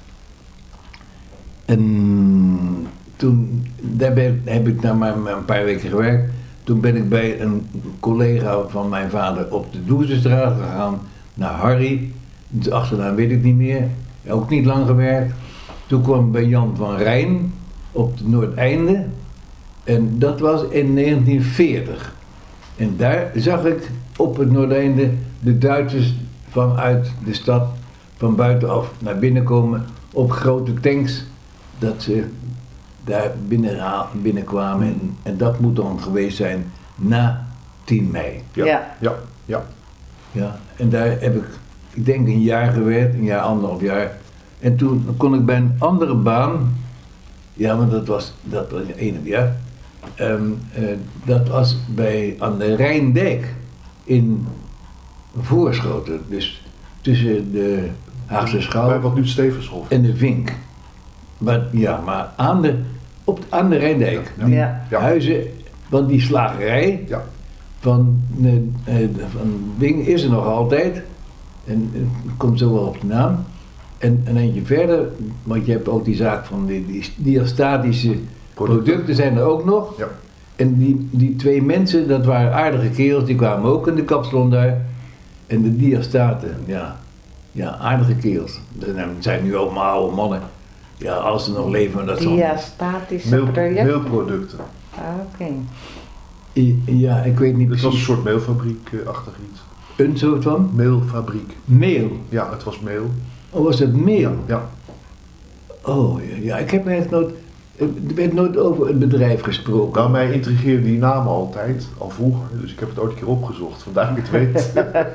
En toen, heb ik daar maar een paar weken gewerkt. Toen ben ik bij een collega van mijn vader op de Doezenstraat gegaan naar Harry. De achternaam weet ik niet meer. Ook niet lang gewerkt. Toen kwam ik bij Jan van Rijn op het Noordeinde. En dat was in 1940. En daar zag ik op het Noordeinde de Duitsers vanuit de stad van buitenaf naar binnen komen op grote tanks. Dat ze daar binnenkwamen. En dat moet dan geweest zijn na 10 mei. Ja. Ja. Ja. Ja. Ja, en daar heb ik ik denk een jaar gewerkt, een jaar, 1,5 jaar. En toen kon ik bij een andere baan, ja, want dat was 1,5 jaar. Dat was aan de Rijndijk in Voorschoten. Dus tussen de Haagse Schouw Bij wat nu Stevenshof. en de Vink. Maar aan de Rijndijk. Ja. Die Ja. huizen, want die slagerij Ja. van Vink is er nog altijd. En het komt zo wel op de naam. En een eindje verder, want je hebt ook die zaak van die diastatische producten zijn er ook nog. Ja. En die 2 mensen, dat waren aardige kerels, die kwamen ook in de kapsalon daar. En de diastaten, ja, aardige kerels. Dat zijn nu allemaal oude mannen. Ja, als ze nog leven, dat zal... Diastatische project. Meelproducten. Oké. Ja, ik weet niet Het was een precies. soort meelfabriek-achtig iets. Een soort van? Meelfabriek. Meel. Ja, het was meel. Oh, was het meel? Ja. Oh, ja, ik heb eigenlijk nooit... Er werd nooit over het bedrijf gesproken. Nou, mij intrigeerden die namen altijd, al vroeger. Dus ik heb het ooit een keer opgezocht, vandaar ik het weet.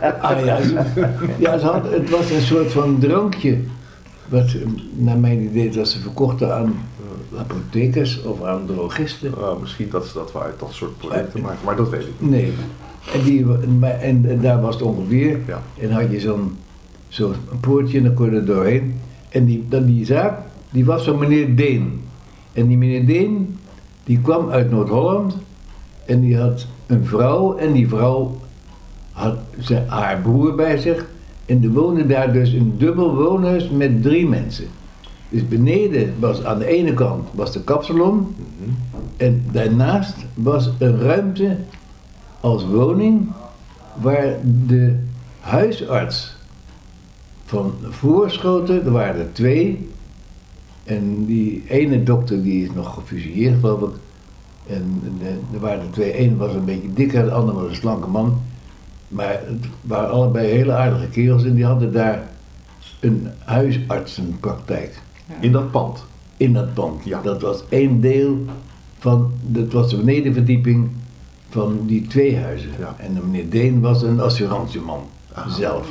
Het was een soort van drankje. Wat naar mijn idee dat ze verkochten aan apothekers of aan drogisten. Misschien dat ze dat wel uit dat soort producten maken, maar dat weet ik niet. Nee. En daar was het ongeveer. Ja. En had je zo'n poortje en dan kon je er doorheen. En die zaak, die was van meneer Deen. En die meneer Deen, die kwam uit Noord-Holland. En die had een vrouw. En die vrouw had haar broer bij zich. En er woonde daar dus een dubbel woonhuis met 3 mensen. Dus beneden was aan de ene kant was de kapsalon. En daarnaast was een ruimte als woning waar de huisarts van Voorschoten, er waren er 2. En die ene dokter die is nog gefusilleerd, geloof ik. En er waren er 2. Eén was een beetje dikker, de andere was een slanke man. Maar het waren allebei hele aardige kerels en die hadden daar een huisartsenpraktijk. In dat pand. In dat pand. Ja. Dat was 1 deel van, dat was de benedenverdieping van die 2 huizen. Ja. En de meneer Deen was een assurantieman zelf.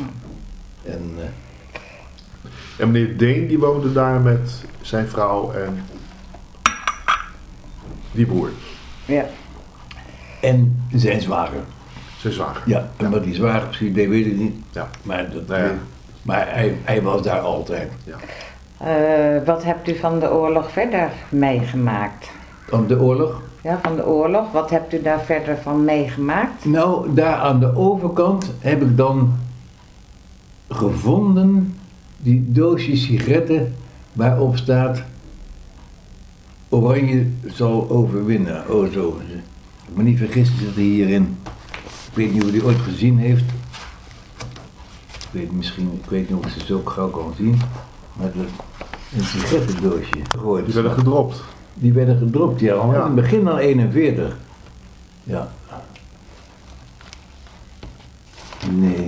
En meneer Deen die woonde daar met zijn vrouw en die broer, Ja. En zijn zwager. zijn zwager. Ja, en wat die zwager precies deed, weet ik niet. Ja. Maar, dat, Nou ja. maar hij was daar altijd. Ja. Wat hebt u van de oorlog verder meegemaakt? Van de oorlog. Ja, van de oorlog. Wat hebt u daar verder van meegemaakt? Nou, daar aan de overkant heb ik dan gevonden die doosjes sigaretten waarop staat Oranje zal overwinnen. Oh zo. Ik me niet vergissen zit hierin. Ik weet niet hoe die ooit gezien heeft. Ik weet niet of ze zo gauw kan zien. Maar dat is een sigarettendoosje. Die werden gedropt. Die werden gedropt, ja. Al in het begin al 41. Ja. Nee,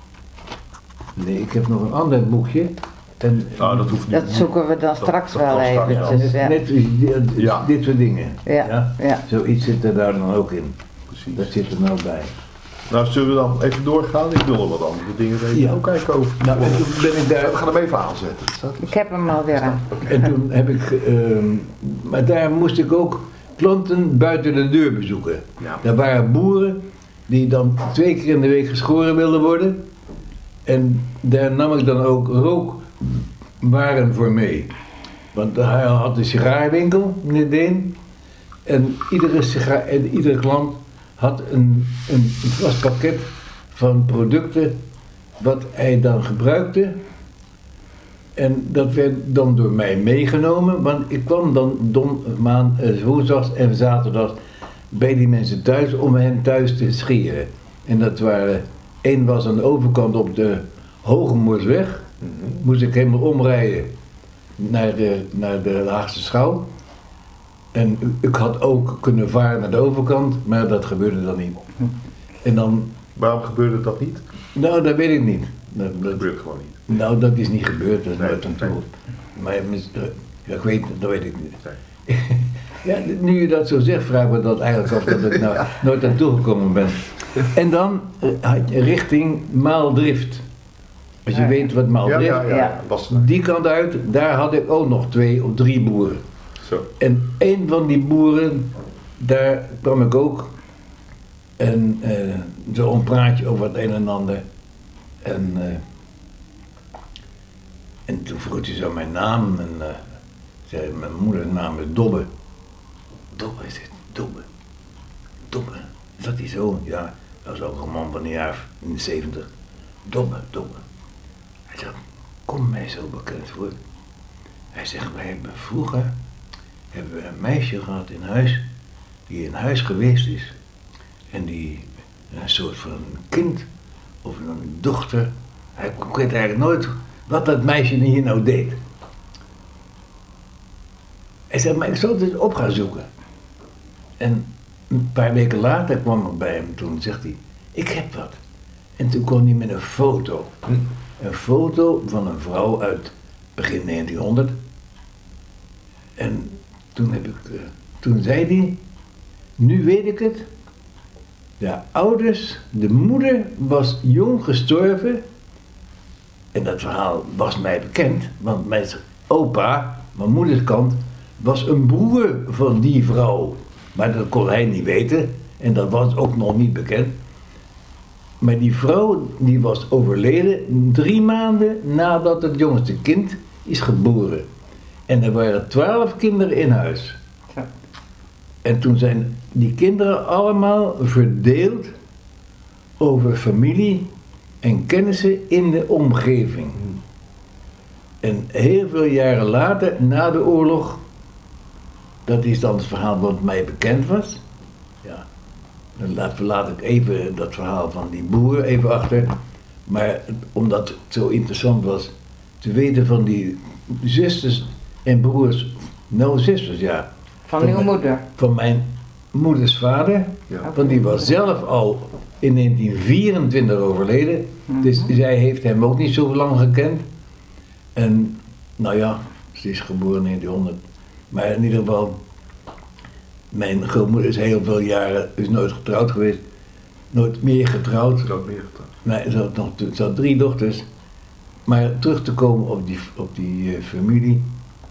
ik heb nog een ander boekje. En, Nou, dat hoeft niet. Dat zoeken we dan straks dat wel kan straks even. wel. Dus, ja. net Ja. dit soort dingen. Ja. Zoiets zit er daar dan ook in. Precies. Dat zit er nou bij. Nou, zullen we dan even doorgaan? Ik wil nog wat andere dingen weten. Ja. Ook kijken over. Nou, en toen ben ik daar. We gaan hem even aanzetten. Staat er? Ik heb hem alweer aan. En toen heb ik. Maar daar moest ik ook klanten buiten de deur bezoeken. Ja. Daar waren boeren die dan 2 keer in de week geschoren wilden worden. En daar nam ik dan ook rookwaren voor mee. Want hij had een sigarenwinkel, meneer Deen. En iedere klant had een vast pakket van producten wat hij dan gebruikte. En dat werd dan door mij meegenomen, want ik kwam dan woensdags en zaterdags bij die mensen thuis om hen thuis te scheren. En dat waren, één was aan de overkant op de Hogemoersweg, moest ik helemaal omrijden naar de Haagse Schouw. En ik had ook kunnen varen naar de overkant, maar dat gebeurde dan niet. En dan, Waarom gebeurde dat niet? nou dat weet ik niet. Dat gebeurt gewoon niet. nou, dat is niet gebeurd, dat is Nee, nooit aan toe. nee. Maar ja, ik weet, dat weet ik niet. Ja, nu je dat zo zegt, vraag ik me dat eigenlijk af dat ik nou nooit aan toegekomen ben. En dan richting Maaldrift. Als je weet wat Maaldrift, Ja. Wassenaar. die kant uit, daar had ik ook nog 2 of 3 boeren. Zo. En een van die boeren, daar kwam ik ook. En zo'n praatje over het een en ander. En toen vroeg hij zo mijn naam. En zei mijn moeders naam is Dobbe. Dobbe is het, Dobbe. Dobbe. Is dat die zo? Ja, dat was ook een man van een jaar in de 70. Dobbe. Hij zegt, kom mij zo bekend voor. Hij zegt, wij hebben vroeger een meisje gehad in huis, die in huis geweest is. En die een soort van kind, of een dochter. Hij weet eigenlijk nooit wat dat meisje hier nou deed. Hij zei, maar ik zal het eens op gaan zoeken. En een paar weken later kwam ik bij hem, toen zegt hij, ik heb wat. En toen kwam hij met een foto. Een foto van een vrouw uit begin 1900. En toen zei hij, nu weet ik het. De moeder was jong gestorven. En dat verhaal was mij bekend, want mijn opa, mijn moeders kant, was een broer van die vrouw. Maar dat kon hij niet weten en dat was ook nog niet bekend. Maar die vrouw die was overleden 3 maanden nadat het jongste kind is geboren. En er waren 12 kinderen in huis. Ja. En toen zijn die kinderen allemaal verdeeld over familie en kennissen in de omgeving. En heel veel jaren later, na de oorlog, dat is dan het verhaal wat mij bekend was. Ja. Dan laat ik even dat verhaal van die boer even achter. Maar omdat het zo interessant was te weten van die zusters en broers, nou zusters ja. Van uw moeder. Van mijn moeders vader, Ja. want die was zelf al in 1924 overleden. Dus zij heeft hem ook niet zo lang gekend. En nou ja, ze is geboren in 1900. Maar in ieder geval, mijn grootmoeder is heel veel jaren, is nooit getrouwd geweest. Nooit meer getrouwd. Ik had meer gedaan. Nee, ze had 3 dochters. Maar terug te komen op die familie.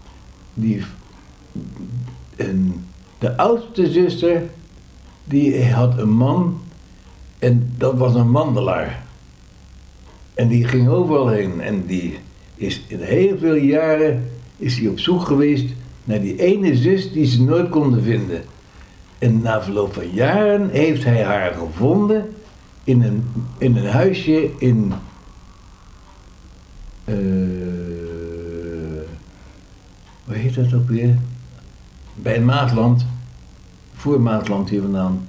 De oudste zuster, die had een man. En dat was een wandelaar. En die ging overal heen. En die is in heel veel jaren is hij op zoek geweest naar die ene zus die ze nooit konden vinden. En na verloop van jaren heeft hij haar gevonden in een huisje in hoe heet dat ook weer? Bij Maasland, voor Maasland hier vandaan.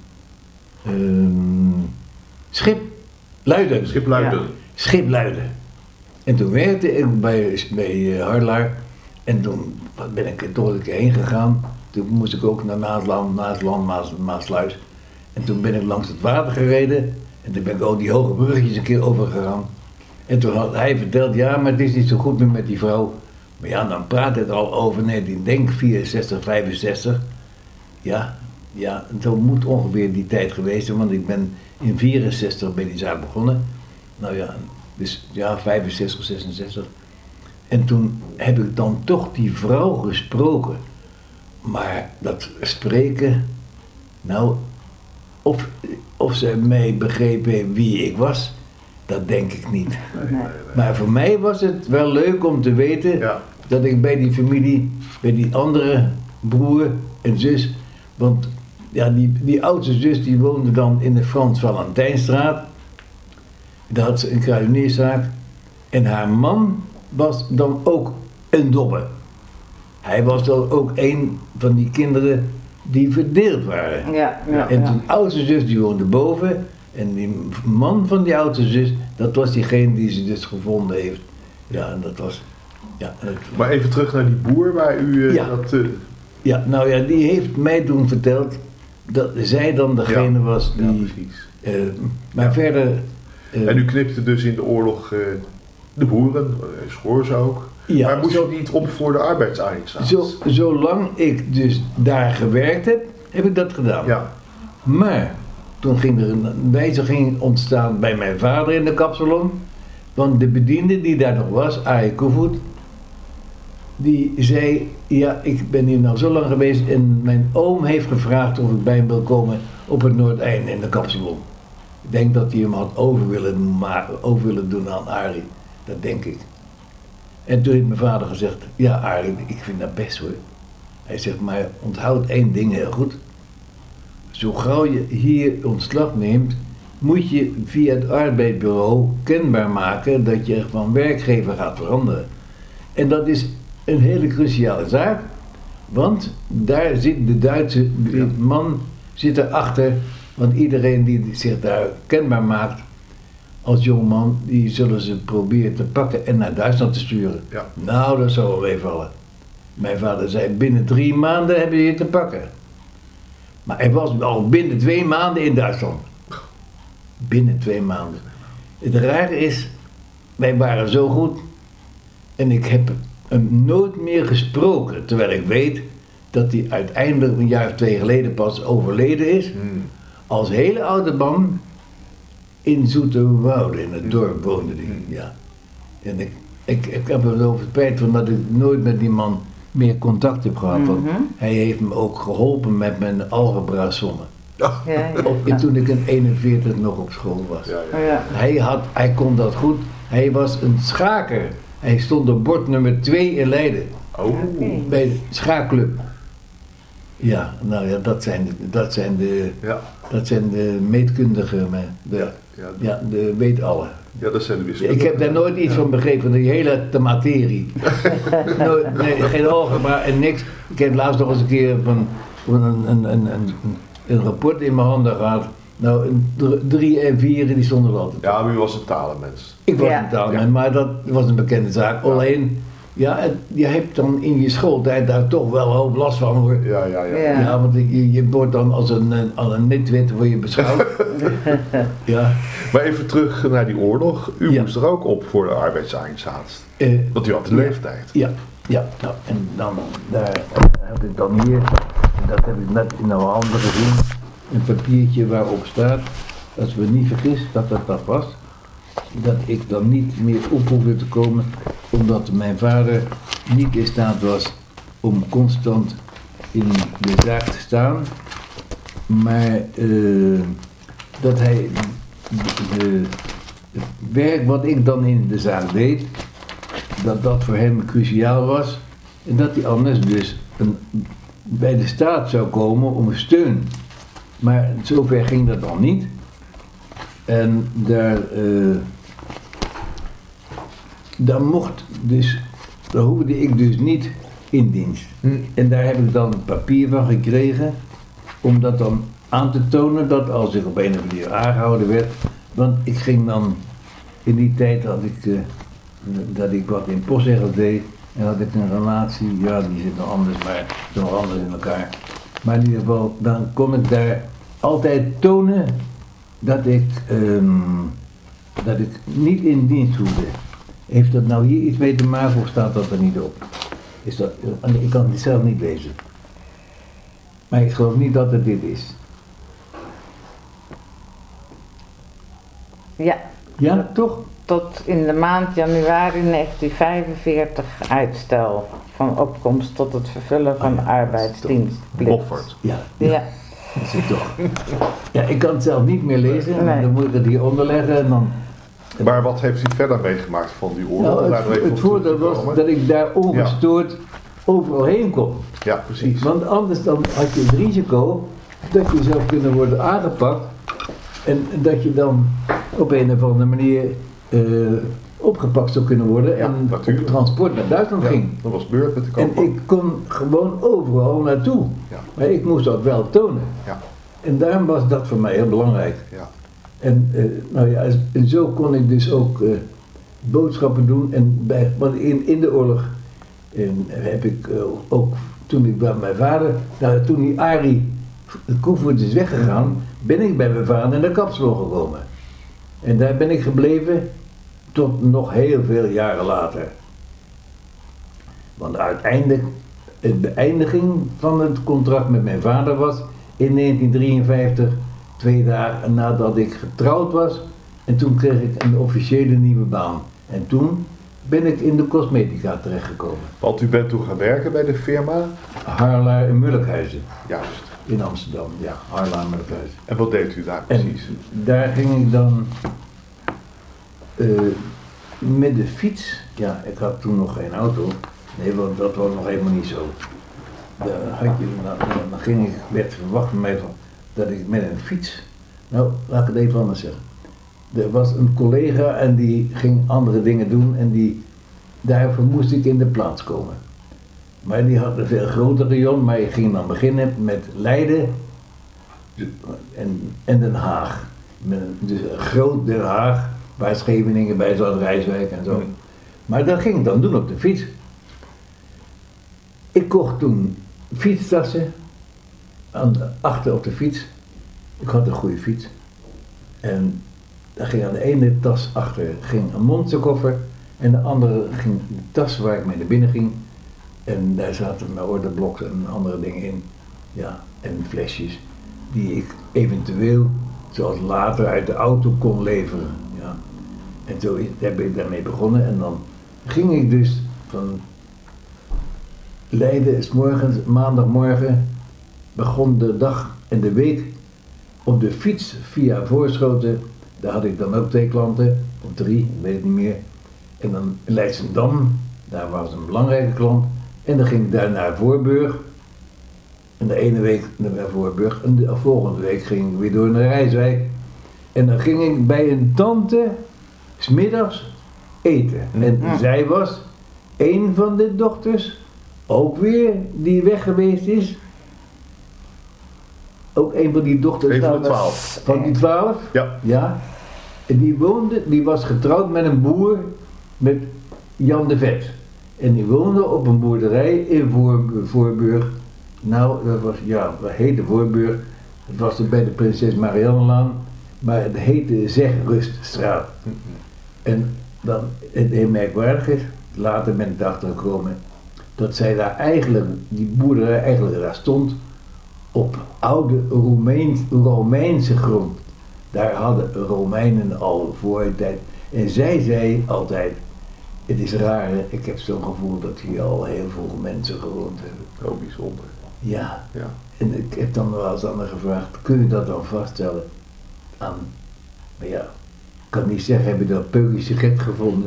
Schipluiden. Schipluiden. Ja. Schipluiden. En toen werkte ik bij Harlaar. En toen ben ik er toch een keer heen gegaan. Toen moest ik ook naar Maasluis. En toen ben ik langs het water gereden. En toen ben ik ook die hoge bruggetjes een keer overgegaan. En toen had hij verteld, ja, maar het is niet zo goed meer met die vrouw. Maar ja, dan praat het al over, nee, ik denk 64, 65. Ja, en zo moet ongeveer die tijd geweest zijn, want ik ben in 64 bij die zaak begonnen. Nou ja, dus ja, 65, 66. En toen heb ik dan toch die vrouw gesproken. Maar dat spreken, nou, of ze mij begrepen wie ik was, dat denk ik niet. Nee. Maar voor mij was het wel leuk om te weten Ja. dat ik bij die familie, bij die andere broer en zus, want ja, die oudste zus die woonde dan in de Frans Valentijnstraat. Daar had ze een kruidenierszaak. En haar man was dan ook een dobbe. Hij was dan ook een van die kinderen die verdeeld waren. Ja. En die oudste zus die woonde boven. En die man van die oudste zus, dat was diegene die ze dus gevonden heeft. Ja, en dat was... Ja, Maar even terug naar die boer waar u Ja. Ja, nou ja, die heeft mij toen verteld dat zij dan degene was Ja, die... precies. maar verder... En u knipte dus in de oorlog de boeren, schoor ze ook. Ja, maar moest zo- je niet op voor de arbeidsarrestatie? Zolang ik dus daar gewerkt heb, heb ik dat gedaan. Ja, Maar toen ging er een wijziging ontstaan bij mijn vader in de kapsalon. Want de bediende die daar nog was, Arie Koevoet, die zei, ja, ik ben hier nou zo lang geweest en mijn oom heeft gevraagd of ik bij hem wil komen op het Noordeinde in de Kapsalon. Ik denk dat hij hem had over willen doen aan Arie, dat denk ik. En toen heeft mijn vader gezegd, ja Arie, ik vind dat best hoor. Hij zegt, maar onthoud één ding heel goed. Zo gauw je hier ontslag neemt, moet je via het arbeidsbureau kenbaar maken dat je van werkgever gaat veranderen. En dat is een hele cruciale zaak, want daar zit de Duitse man zit erachter, want iedereen die zich daar kenbaar maakt als jongman, die zullen ze proberen te pakken en naar Duitsland te sturen. Ja. Nou, dat zou wel meevallen. Mijn vader zei, binnen 3 maanden hebben je te pakken. Maar hij was al binnen 2 maanden in Duitsland. Binnen 2 maanden. Het rare is, wij waren zo goed en ik heb hem nooit meer gesproken, terwijl ik weet dat hij uiteindelijk een jaar of 2 geleden pas overleden is. Als hele oude man in Zoeterwoude, in het dorp woonde hij. Ja. En ik heb er over spijt van dat ik nooit met die man meer contact heb gehad. Want hij heeft me ook geholpen met mijn algebra sommen. Toen ik in 41 nog op school was. Hij kon dat goed. Hij was een schaker. Hij stond op bord nummer 2 in Leiden. Bij de schaakclub. Ja, nou ja, dat zijn de meetkundigen. De weet alle. Ja, dat zijn de wiskundigen. Ik heb daar nooit iets van begrepen, van die hele materie. Nee, geen algebra en niks. Ik heb laatst nog eens een keer een rapport in mijn handen gehad. Nou, 3 en 4 die stonden er altijd. Ja, maar u was een talenmens. Ik was een talenmens, maar dat was een bekende zaak. Ja. Alleen, ja, je hebt dan in je schooltijd daar toch wel een hoop last van hoor. Ja, want je wordt dan als een nitwit voor je beschouwd. Ja. Maar even terug naar die oorlog. U moest er ook op voor de arbeidseinsatz. Want u had de leeftijd. Ja. Nou, en dan, daar heb ik dan hier, dat heb ik net in een handen gezien, een papiertje waarop staat, als we niet vergis dat was, dat ik dan niet meer op hoefde te komen, omdat mijn vader niet in staat was om constant in de zaak te staan, maar dat hij het werk wat ik dan in de zaak deed, dat voor hem cruciaal was en dat hij anders dus bij de staat zou komen om steun. Maar zover ging dat dan niet. En daar hoefde ik dus niet in dienst. En daar heb ik dan een papier van gekregen, om dat dan aan te tonen dat als ik op een of andere manier aangehouden werd, want ik ging dan, in die tijd dat ik wat in postzegels deed, en had ik een relatie, ja die zit nog anders, maar nog anders in elkaar. Maar in ieder geval, dan kon ik daar altijd tonen dat ik niet in dienst hoefde. Heeft dat nou hier iets mee te maken of staat dat er niet op? Ik kan het zelf niet lezen. Maar ik geloof niet dat het dit is. Ja. Ja, toch? Tot in de maand januari 1945 uitstel van opkomst tot het vervullen van arbeidsdienstplicht. Boffert. Ja. Dat zie ik toch. Ja, ik kan het zelf niet meer lezen, dan moet ik het hier onderleggen en dan... Maar wat heeft u verder meegemaakt van die oorlog? Nou, het voordeel was dat ik daar ongestoord overal heen kon. Ja, precies. Want anders dan had je het risico dat je zou kunnen worden aangepakt en dat je dan op een of andere manier opgepakt zou kunnen worden en op transport naar Duitsland ging. Dat was beurt met de koopman. En ik kon gewoon overal naartoe. Ja. Maar ik moest dat wel tonen. Ja. En daarom was dat voor mij heel belangrijk. Ja. En en zo kon ik dus ook boodschappen doen. Want in de oorlog heb ik ook, toen ik bij mijn vader, toen die Arie Koevoet is weggegaan, ben ik bij mijn vader in de Kapsalon gekomen. En daar ben ik gebleven tot nog heel veel jaren later. Want uiteindelijk, de beëindiging van het contract met mijn vader was in 1953, 2 dagen nadat ik getrouwd was En toen kreeg ik een officiële nieuwe baan. En toen ben ik in de cosmetica terechtgekomen. Want u bent toen gaan werken bij de firma? Harlaar en Mulkhuizen Juist. in Amsterdam. Ja, Harlaar en Mulkhuizen. En wat deed u daar En precies? daar ging ik dan met de fiets. Ja, ik had toen nog geen auto. Nee, want dat was nog helemaal niet zo. Dan ging ik, werd verwacht van mij dat ik met een fiets. Nou, laat ik het even anders zeggen. Er was een collega en die ging andere dingen doen en daarvoor moest ik in de plaats komen. Maar die had een veel grotere rayon, maar je ging dan beginnen met Leiden en Den Haag. Dus groot Den Haag, waar Scheveningen bij zat, Rijswijk en zo. Maar dat ging ik dan doen op de fiets. Ik kocht toen fietstassen achter op de fiets. Ik had een goede fiets. En daar ging aan de ene tas achter ging een monsterkoffer en de andere ging de tas waar ik mee naar binnen ging. En daar zaten mijn ordeblokken en andere dingen in. Ja, en flesjes die ik eventueel, zoals later, uit de auto kon leveren. Ja. En zo heb ik daarmee begonnen en dan ging ik dus van Leiden, 's morgens, maandagmorgen, begon de dag en de week op de fiets via Voorschoten. Daar had ik dan ook 2 klanten, of 3, ik weet het niet meer. En dan Leidschendam, daar was een belangrijke klant. En dan ging ik daar naar Voorburg. En de ene week naar Voorburg en de volgende week ging ik weer door naar Rijswijk. En dan ging ik bij een tante 's middags eten. En zij was een van de dochters, ook weer, die weg geweest is. Ook een van die dochters. Een van de 12. Van die 12? Ja. Ja. En die was getrouwd met een boer, met Jan de Vet. En die woonde op een boerderij in Voorburg. Nou, dat heette Voorburg. Het was er bij de Prinses Mariannelaan, maar het heette Zegruststraat. En dan, het merkwaardig is, later ben ik erachter gekomen, dat zij daar eigenlijk, die boerderij eigenlijk daar stond, op oude Romeinse grond. Daar hadden Romeinen al voor de tijd. En zij zei altijd, het is raar, ik heb zo'n gevoel dat hier al heel veel mensen gewoond hebben. Oh, bijzonder. Ja. Ja. En ik heb dan wel eens aan haar gevraagd, kun je dat dan vaststellen aan, maar ja, ik kan niet zeggen, heb je dat Peukische Gek gevonden?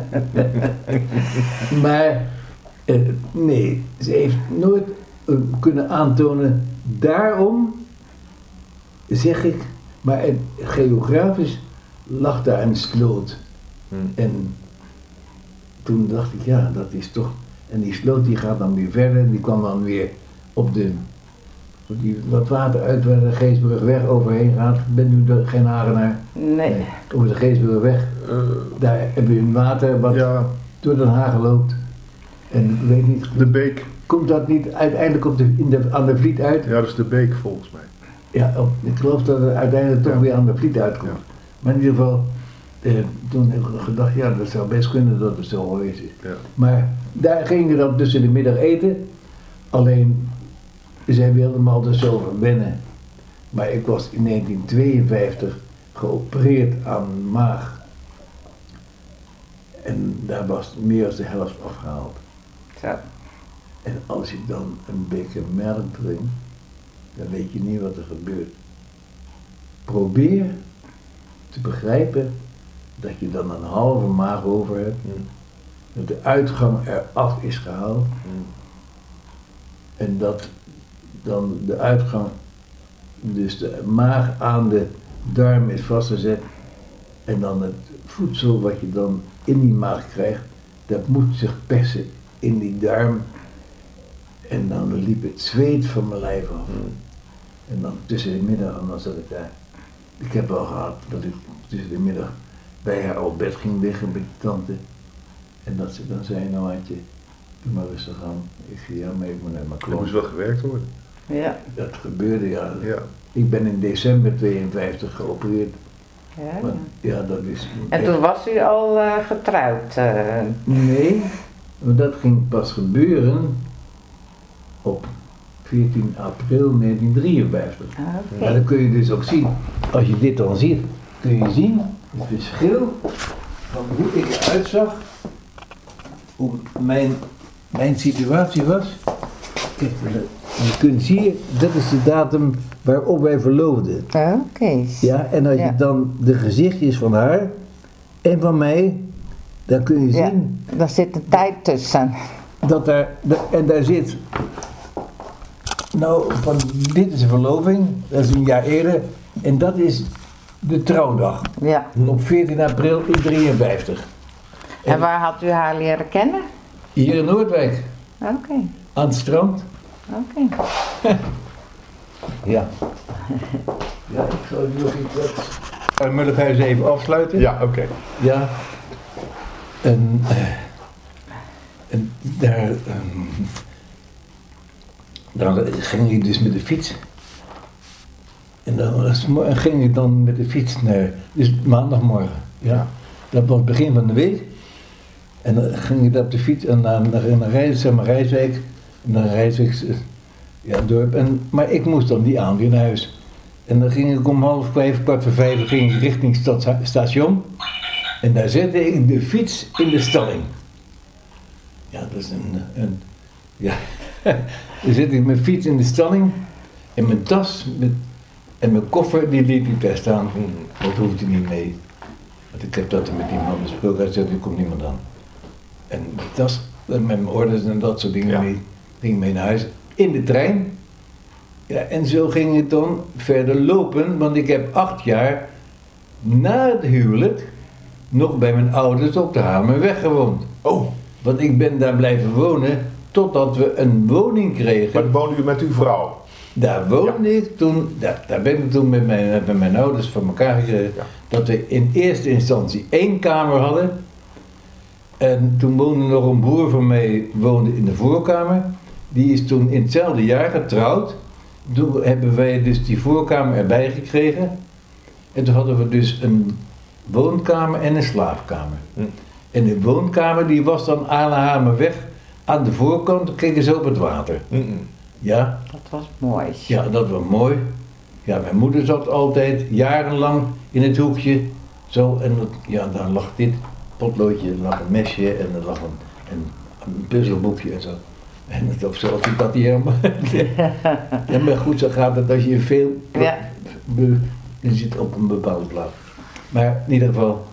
Maar, nee, ze heeft nooit kunnen aantonen, daarom zeg ik, maar geografisch lag daar een sloot. En toen dacht ik, ja, dat is toch, en die sloot die gaat dan weer verder, die kwam dan weer op dat water uit waar de Geesbrugweg overheen gaat. Bent u geen Hagenaar? Nee. Over de Geesbrugweg, daar heb je een water wat door Den Haag loopt. En ik weet niet, de Beek. Komt dat niet uiteindelijk aan de Vliet uit? Ja, dat is de Beek volgens mij. Ja, ik geloof dat het uiteindelijk toch weer aan de Vliet uitkomt. Ja. Maar in ieder geval, toen heb ik gedacht, ja, dat zou best kunnen dat het zo geweest is. Ja. Maar daar gingen we dan tussen de middag eten. Alleen, zij wilden me altijd zo wennen. Maar ik was in 1952 geopereerd aan mijn maag. En daar was meer dan de helft afgehaald. Zo. En als je dan een beker melk drinkt, dan weet je niet wat er gebeurt. Probeer te begrijpen dat je dan een halve maag over hebt, dat de uitgang eraf is gehaald en dat dan de uitgang, dus de maag aan de darm is vastgezet en dan het voedsel wat je dan in die maag krijgt, dat moet zich persen in die darm. En dan liep het zweet van mijn lijf af. En dan tussen de middag, en dan zat ik daar. Ik heb wel gehad dat ik tussen de middag bij haar op bed ging liggen met die tante. En dat ze dan zei, nou Adje, doe maar rustig aan. Ik zei, ja, maar ik moet naar mijn Er klok. moest wel gewerkt worden. Ja. Dat gebeurde, ja. Ja. Ik ben in december 52 geopereerd. Ja. Maar, ja, dat is... En toen was u al getrouwd? Nee, maar dat ging pas gebeuren op 14 april 1953. Oké. Maar dan kun je dus ook zien, als je dit dan ziet, kun je zien Het verschil van hoe ik eruit zag, hoe mijn situatie was. Kijk, je kunt zien, dat is de datum waarop wij verloofden. Oké. Ja, en als je dan de gezichtjes van haar en van mij, dan kun je zien. Daar zit een tijd tussen. En daar zit. Nou, dit is de verloving, dat is een jaar eerder. En dat is de trouwdag. Ja. Op 14 april in 1953. En waar had u haar leren kennen? Hier in Noordwijk. Oké. Aan het strand. Oké. Ja. Ja, ik zal nog iets Mullighuis even afsluiten. Ja, oké. Ja. En daar, dan ging ik dus met de fiets. En dan ging ik dan met de fiets naar, dus maandagmorgen. Ja. Dat was het begin van de week. En dan ging ik op de fiets en naar Rijswijk. En dan Rijswijk, dorp. Maar ik moest dan die avond weer naar huis. En dan ging ik om 4:30, 4:45 ging ik richting station. En daar zette ik de fiets in de stalling. Ja, dat is ja. Dan zette ik mijn fiets in de stalling. En mijn tas en mijn koffer, die liet ik daar staan. Dat hoefde niet mee. Want ik heb dat met iemand besproken. Hij zei, er komt niemand aan. En mijn tas, met mijn orders en dat soort dingen mee, ging mee naar huis. In de trein. Ja, en zo ging het dan verder lopen. Want ik heb 8 jaar na het huwelijk nog bij mijn ouders op de Hamerweg gewoond. Oh. Want ik ben daar blijven wonen totdat we een woning kregen. Maar woonde u met uw vrouw? Daar woonde ik toen, daar ben ik toen met mijn ouders van elkaar gekregen. Ja. Dat we in eerste instantie 1 kamer hadden. En toen woonde nog een broer van mij woonde in de voorkamer. Die is toen in hetzelfde jaar getrouwd. Toen hebben wij dus die voorkamer erbij gekregen. En toen hadden we dus een woonkamer en een slaapkamer. En de woonkamer die was dan aan de Hamerweg. Aan de voorkant keken ze op het water. Ja. Dat was mooi. Ja, dat was mooi. Ja, mijn moeder zat altijd jarenlang in het hoekje. Zo, en daar lag dit potloodje, er lag een mesje en er lag een puzzelboekje en zo. En of zo, als ik dat hier helemaal. Ja, maar goed, zo gaat het als je veel. Je zit op een bepaalde plaats. Maar in ieder geval.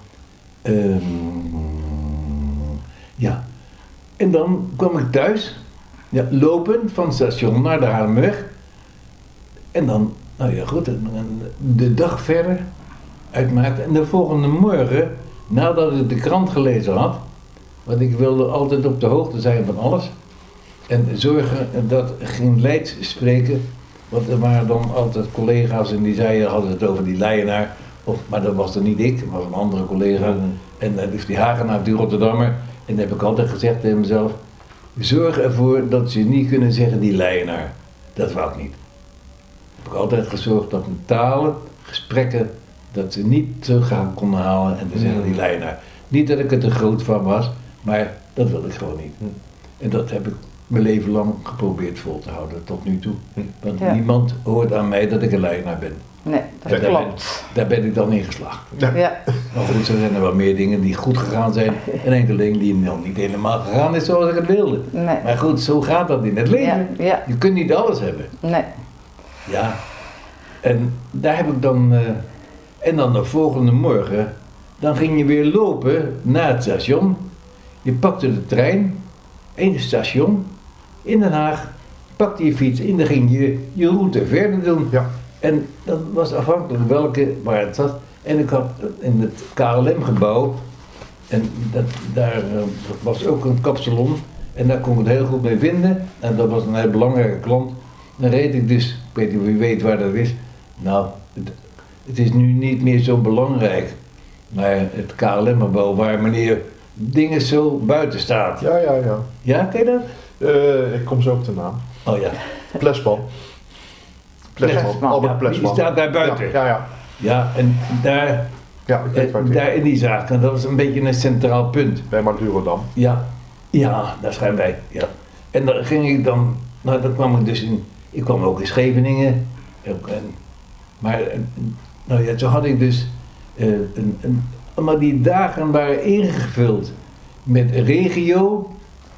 Ja. En dan kwam ik thuis. Ja, lopen van het station naar de Hamerweg. En dan, nou ja goed, de dag verder uitmaakte. En de volgende morgen, nadat ik de krant gelezen had, want ik wilde altijd op de hoogte zijn van alles. En zorgen dat ging Leids spreken, want er waren dan altijd collega's en die hadden het over die Leyenaar. Maar dat was er niet ik, dat was een andere collega. En dus die Hagenaar, die Rotterdammer. En dan heb ik altijd gezegd tegen mezelf, zorg ervoor dat ze niet kunnen zeggen die Leyenaar. Dat wou ik niet. Heb ik altijd gezorgd dat mijn talen, gesprekken, dat ze niet terug konden halen en te zeggen die Leyenaar. Niet dat ik er te groot van was, maar dat wilde ik gewoon niet. En dat heb ik mijn leven lang geprobeerd vol te houden, tot nu toe. Want niemand hoort aan mij dat ik een Leyenaar ben. Nee, dat klopt. Daar ben ik dan in geslaagd. Ja. Maar goed, zo zijn er wel meer dingen die goed gegaan zijn en enkele dingen die nog niet helemaal gegaan is zoals ik het wilde. Nee. Maar goed, zo gaat dat in het leven. Ja. Je kunt niet alles hebben. Nee. Ja. En daar heb ik dan... en dan de volgende morgen, dan ging je weer lopen naar het station. Je pakte de trein in het station in Den Haag, pakte je fiets en dan ging je route verder doen. Ja. En dat was afhankelijk waar het zat. En ik had in het KLM-gebouw, en daar was ook een kapsalon, en daar kon ik het heel goed mee vinden. En dat was een heel belangrijke klant. Dan reed ik dus, ik weet niet of u weet waar dat is. Nou, het is nu niet meer zo belangrijk. Maar het KLM-gebouw waar meneer dingen zo buiten staat. Ja. Ja, ken je dat? Ik kom zo op de naam. Oh ja. Plesman. Albert Plesman. Die staat daar buiten. Ja. Ja, en daar, Ja, ik weet waar het is. daar in die zaak, en dat was een beetje een centraal punt. Bij Madurodam. Ja, daar zijn wij. Ja. En dan ging ik dan, nou dan kwam ik dus ik kwam ook in Scheveningen. Maar, nou ja, toen had ik dus Maar die dagen waren ingevuld met regio,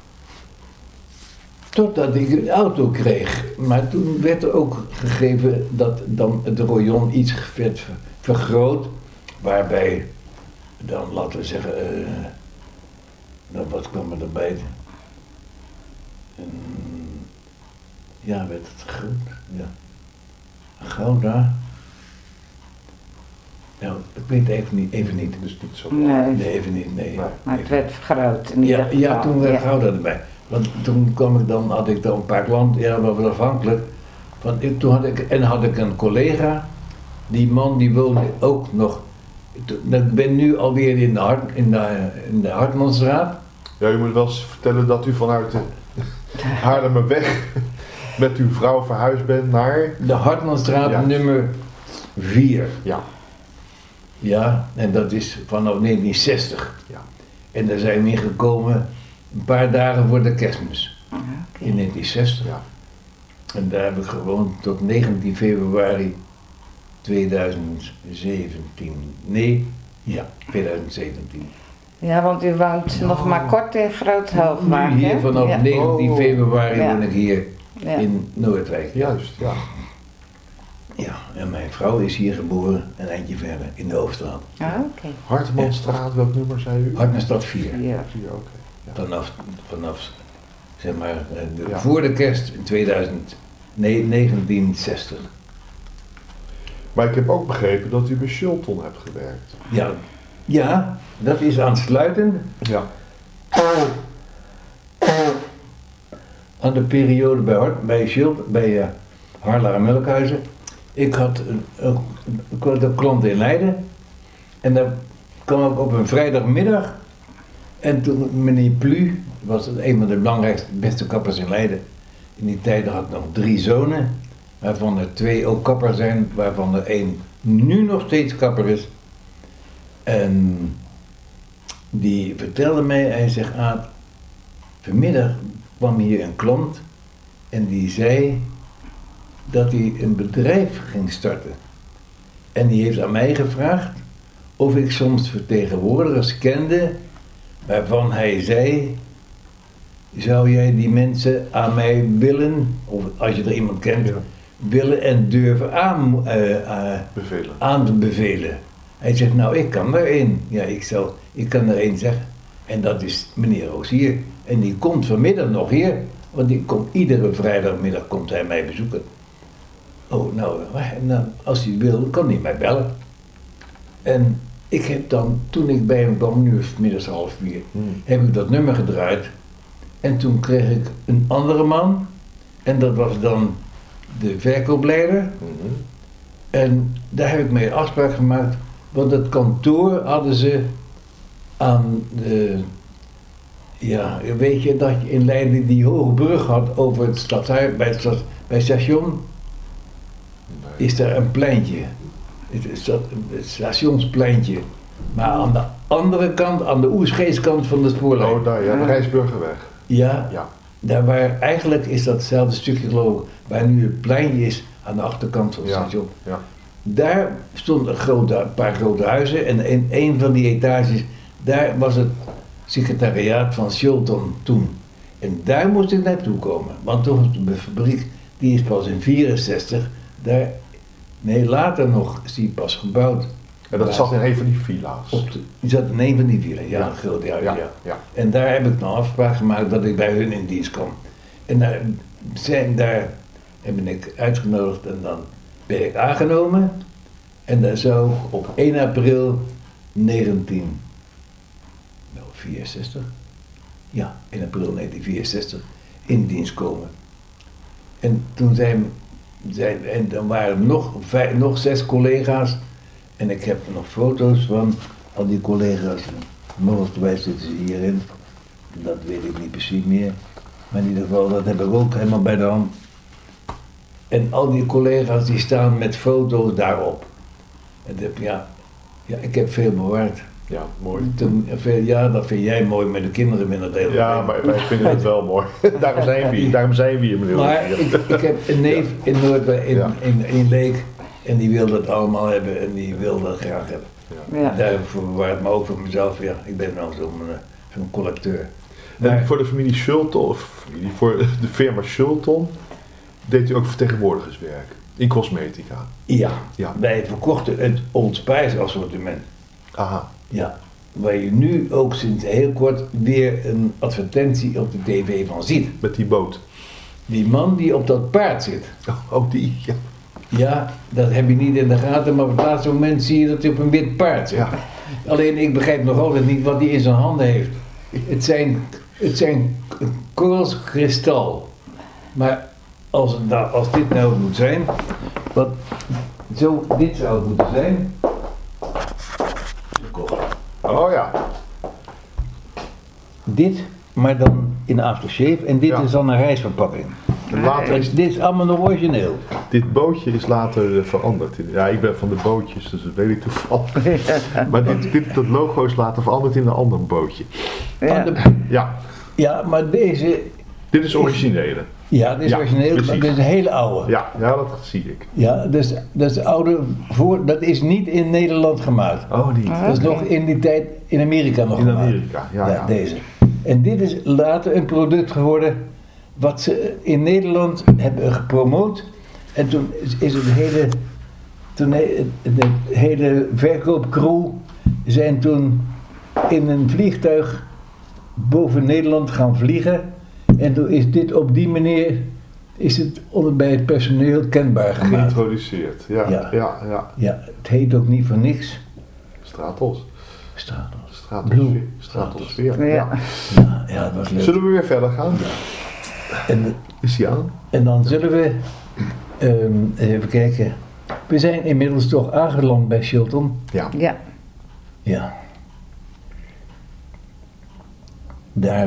totdat ik een auto kreeg. Maar toen werd er ook gegeven dat dan het rayón iets werd vergroot, waarbij dan, laten we zeggen, nou, wat kwam er erbij? Ja, werd het groot? Ja. Gouda. Nou, ik weet even niet. Dus niet zo. Nee, even niet, nee. maar het werd vergroot in ieder geval. Ja, toen werd Gouda erbij. Want toen had ik dan een paar klanten, ja, we waren afhankelijk. Toen had ik een collega, die man die woonde ook nog. Ik ben nu alweer in de Hartmanstraat. Ja, u moet wel eens vertellen dat u vanuit de Haarlemmerweg met uw vrouw verhuisd bent naar... De Hartmanstraat nummer 4. Ja. Ja, en dat is vanaf 1960. Ja. En daar zijn we ingekomen een paar dagen voor de kerstmis. In 1960. Ja. En daar heb ik gewoond tot 19 februari 2017. Nee, ja, 2017. Ja, want u woont nog maar kort in Groothoogwaard, Nu hier vanaf 19 februari Ja. woon ik hier Ja. in Noordwijk. Juist, ja. Ja, en mijn vrouw is hier geboren, een eindje verder, in de Hoofdstraat. Oké. Hartmanstraat, welk nummer zei u? Hartmanstraat 4. Ja. 4, oké. Ja. Vanaf zeg maar, Ja. voor de kerst in 1960. Maar ik heb ook begrepen dat u bij Shilton hebt gewerkt. Ja, dat is aansluitend Ja. aan de periode bij Harla en Melkhuizen. Ik had een klant in Leiden en daar kwam ik op een vrijdagmiddag en toen meneer Plu, was een van de belangrijkste, beste kappers in Leiden. In die tijd had ik nog 3 zonen, waarvan er 2 ook kapper zijn, waarvan er 1 nu nog steeds kapper is. En die vertelde mij, hij zegt, vanmiddag kwam hier een klant en die zei dat hij een bedrijf ging starten. En die heeft aan mij gevraagd of ik soms vertegenwoordigers kende waarvan hij zei, zou jij die mensen aan mij willen, of als je er iemand kent, willen en durven aanbevelen. Hij zegt, nou ik kan er één. Ja, ik kan er één zeggen. En dat is meneer Rozier. En die komt vanmiddag nog hier, want die komt iedere vrijdagmiddag komt hij mij bezoeken. Oh, nou, als hij wil, kan hij mij bellen. En ik heb dan, toen ik bij hem kwam, nu is het middags 3:30, heb ik dat nummer gedraaid. En toen kreeg ik een andere man. En dat was dan de verkoopleider. En daar heb ik mee een afspraak gemaakt. Want het kantoor hadden ze aan de... Ja, weet je dat je in Leiden die hoge brug had over het stadhuis, bij het station? Is er een pleintje. Het stationspleintje. Maar aan de andere kant, aan de Oesgeeskant van de spoorlijn. Oh, daar, ja, de Rijsburgerweg. Ja, Ja. daar waar eigenlijk is datzelfde stukje geloof ik, waar nu het pleintje is aan de achterkant van het station. Ja. Daar stonden een paar grote huizen en in een van die etages, daar was het secretariaat van Shilton toen. En daar moest ik naartoe komen, want toen was de fabriek, die is pas in 64, later nog is die pas gebouwd. En dat zat in een van die villa's. Die zat in een van die villa's, ja, een grote huis, ja. En daar heb ik dan afspraak gemaakt dat ik bij hun in dienst kwam. En daar heb ik uitgenodigd en dan ben ik aangenomen. En daar zou op 1 april 1964, ja, 1 april 1964, in dienst komen. En toen en dan waren nog 6 collega's. En ik heb nog foto's van al die collega's. Mogelijkwijs zitten ze hierin. Dat weet ik niet precies meer. Maar in ieder geval, dat heb ik ook helemaal bij de hand. En al die collega's die staan met foto's daarop. En ik heb veel bewaard. Ja, mooi. Ja, dat vind jij mooi met de kinderen binnen deel. Ja, maar wij vinden het wel mooi. Daarom zijn we hier, meneer. Maar ik heb een neef in Noordwijk, in Leek. En die wil dat allemaal hebben en die wil dat graag hebben. Ja. Daarvoor bewaar ik me ook voor mezelf. Ja, ik ben nou zo'n collecteur. En voor de familie Schulton, of voor de firma Schulton, deed u ook vertegenwoordigerswerk in cosmetica. Ja, Ja. wij verkochten het Old Spice assortiment. Aha. Ja, waar je nu ook sinds heel kort weer een advertentie op de tv van ziet. Met die boot. Die man die op dat paard zit. Oh, die. Ja. Ja, dat heb je niet in de gaten, maar op het laatste moment zie je dat hij op een wit paard zit. Ja. Alleen ik begrijp nog altijd niet wat hij in zijn handen heeft. Het zijn korrels kristal. Maar als dit nou moet zijn, dit zou het moeten zijn. Oh ja. Dit, maar dan in aftershave. En dit Ja. is dan een reisverpakking. En later is Dit is allemaal nog origineel. dit bootje is later veranderd. Ja, ik ben van de bootjes, dus dat weet ik toevallig. Maar dat logo is later veranderd in een ander bootje. Ja. Ja, Ja, maar deze. dit is originele. Ja, dit is Ja, origineel, precies. maar dit is een hele oude. Ja, dat zie ik. Ja, dus dat is de oude dat is niet in Nederland gemaakt. Oh, die. Dat is nog in die tijd in Amerika nog In gemaakt. Amerika, ja. Deze. En dit is later een product geworden wat ze in Nederland hebben gepromoot. En toen is het de hele verkoopcrew zijn toen in een vliegtuig boven Nederland gaan vliegen. En toen is dit op die manier bij het personeel kenbaar gemaakt. Geïntroduceerd. Ja. Ja, het heet ook niet voor niks. Stratos. Stratos. Stratosfeer. Stratosfeer. Ja. Ja, dat was leuk. Zullen we weer verder gaan? En, Is die aan? en dan zullen we even kijken. We zijn inmiddels toch aangeland bij Schulton. Ja. Ja. Ja. Daar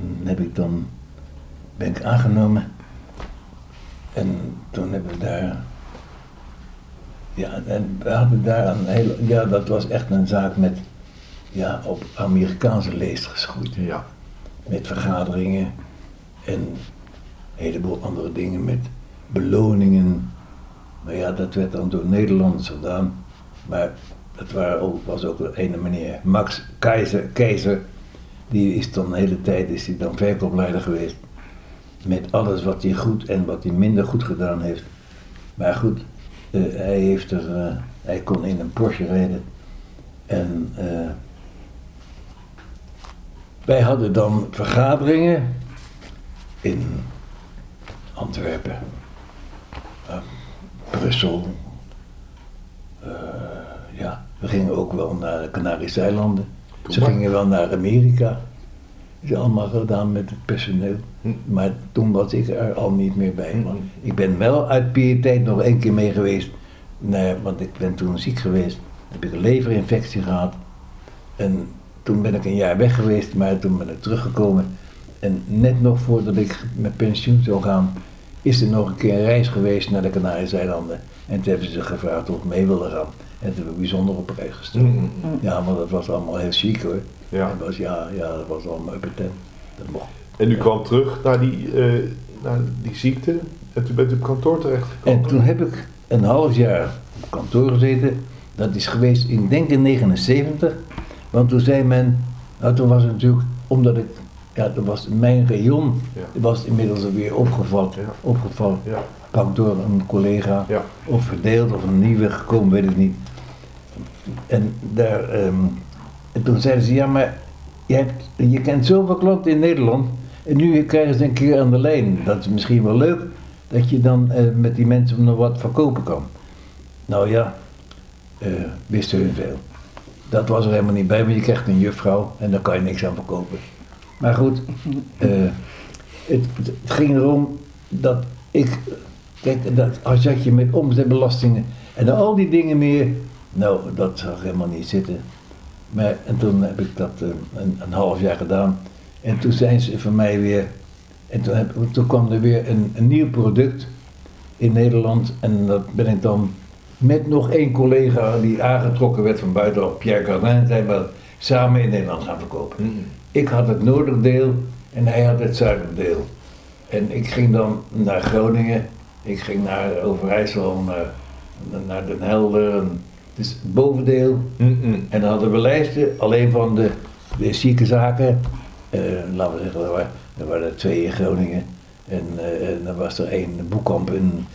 ben ik aangenomen. En toen hebben we daar. Ja, en we hadden daar een hele. Ja, dat was echt een zaak met. Ja, op Amerikaanse leest geschoeid. Ja. Met vergaderingen en een heleboel andere dingen met beloningen. Maar ja, dat werd dan door Nederlanders gedaan. Maar het was ook een ene meneer Max Keizer. Die is dan de hele tijd verkoopleider geweest. Met alles wat hij goed en wat hij minder goed gedaan heeft. Maar goed, hij kon in een Porsche rijden. En wij hadden dan vergaderingen in Antwerpen, Brussel. Ja, we gingen ook wel naar de Canarische eilanden. Ze gingen wel naar Amerika. Dat is allemaal gedaan met het personeel. Maar toen was ik er al niet meer bij. Want ik ben wel uit pietijd nog 1 keer mee geweest. Nee, want ik ben toen ziek geweest. Heb ik een leverinfectie gehad. En toen ben ik een jaar weg geweest, maar toen ben ik teruggekomen. En net nog voordat ik met pensioen zou gaan, is er nog een keer een reis geweest naar de Canarische eilanden. En toen hebben ze gevraagd of ik mee wilde gaan. En toen heb ik bijzonder op prijs gesteld. Ja, maar dat was allemaal heel chic hoor. Ja. Dat was allemaal uppetent. Dat mocht. En u kwam terug naar die ziekte en toen bent u op kantoor terechtgekomen. En toen heb ik een half jaar op kantoor gezeten. Dat is geweest in denk ik 79. Want toen zei men, nou toen was het natuurlijk, omdat ik, ja toen was mijn rayon, was inmiddels alweer opgevallen. Ja. Pak door een collega, Ja. of verdeeld of een nieuwe gekomen, weet ik niet. En toen zeiden ze, ja maar je kent zoveel klanten in Nederland en nu krijgen ze een keer aan de lijn. Dat is misschien wel leuk, dat je dan met die mensen nog wat verkopen kan. Nou ja, wisten hun veel. Dat was er helemaal niet bij, want je krijgt een juffrouw en daar kan je niks aan verkopen. Maar goed, het ging erom dat ik, kijk, dat als je met omzetbelastingen en al die dingen meer, nou, dat zag helemaal niet zitten. Maar, en toen heb ik dat een half jaar gedaan. En toen zijn ze van mij weer, en toen kwam er weer een nieuw product in Nederland. En dat ben ik dan met nog 1 collega die aangetrokken werd van buitenaf, Pierre Cardin, zijn we samen in Nederland gaan verkopen. Ik had het noorderdeel en hij had het zuiderdeel. En ik ging dan naar Groningen, ik ging naar Overijssel, naar Den Helder. Dus het bovendeel. En dan hadden we lijsten alleen van de zieke zaken. Laten we zeggen, er waren er 2 in Groningen. En dan was er 1 Boekamp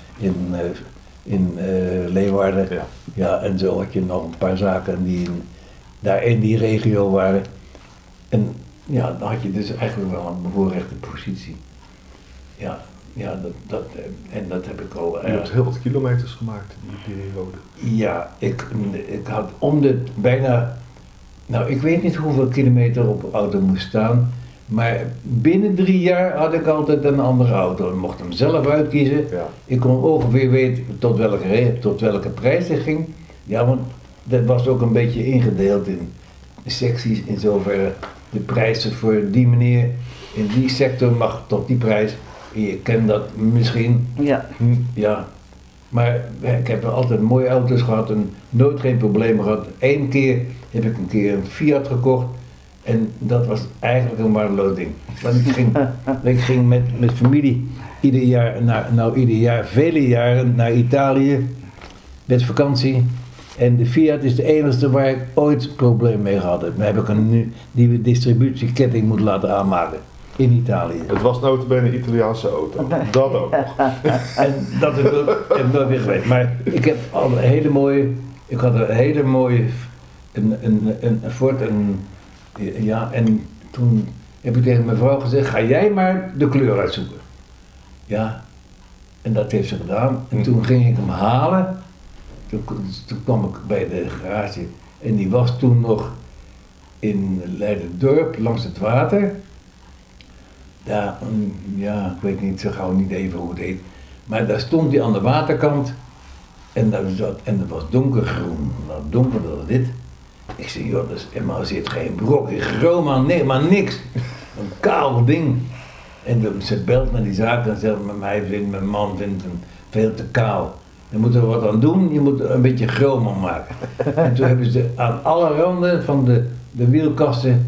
in Leeuwarden. Ja. Ja, en zo had je nog een paar zaken die daar in die regio waren. En ja, dan had je dus eigenlijk wel een bevoorrechte positie. Ja, dat heb ik al. Je hebt heel wat kilometers gemaakt in die periode. Ja, ik had om de bijna. Nou, ik weet niet hoeveel kilometer op de auto moest staan. Maar binnen 3 jaar had ik altijd een andere auto. Ik mocht hem zelf uitkiezen. Ja. Ik kon ongeveer weten tot welke prijs het ging. Ja, want dat was ook een beetje ingedeeld in secties. In zoverre de prijzen voor die meneer in die sector mag tot die prijs. Je kent dat misschien. Ja. Ja. Maar ik heb altijd mooie auto's gehad en nooit geen problemen gehad. 1 keer heb ik een Fiat gekocht. En dat was eigenlijk een waardeloos ding. Want ik ging met familie ieder jaar, vele jaren naar Italië met vakantie. En de Fiat is de enige waar ik ooit probleem mee gehad heb. Dan heb ik een nieuwe distributieketting moeten laten aanmaken in Italië. Het was notabene een Italiaanse auto. Dat ook. En dat heb ik nooit weer geweest. Maar ik heb al een hele mooie, een Ford. Ja, en toen heb ik tegen mijn vrouw gezegd, ga jij maar de kleur uitzoeken. Ja, en dat heeft ze gedaan. En toen ging ik hem halen. Toen kwam ik bij de garage. En die was toen nog in Leiderdorp, langs het water. Daar, ja, ik weet niet zo gauw niet even hoe het heet. Maar daar stond hij aan de waterkant. En dat was donkergroen. Nou, donkerder dan dit. Ik zei, joh, er zit geen brokje chroom aan, nee, maar niks. Een kaal ding. En ze belt naar die zaak en zegt, mijn man vindt hem veel te kaal. Je moet er wat aan doen, je moet er een beetje chroom aan maken. En toen hebben ze aan alle randen van de wielkasten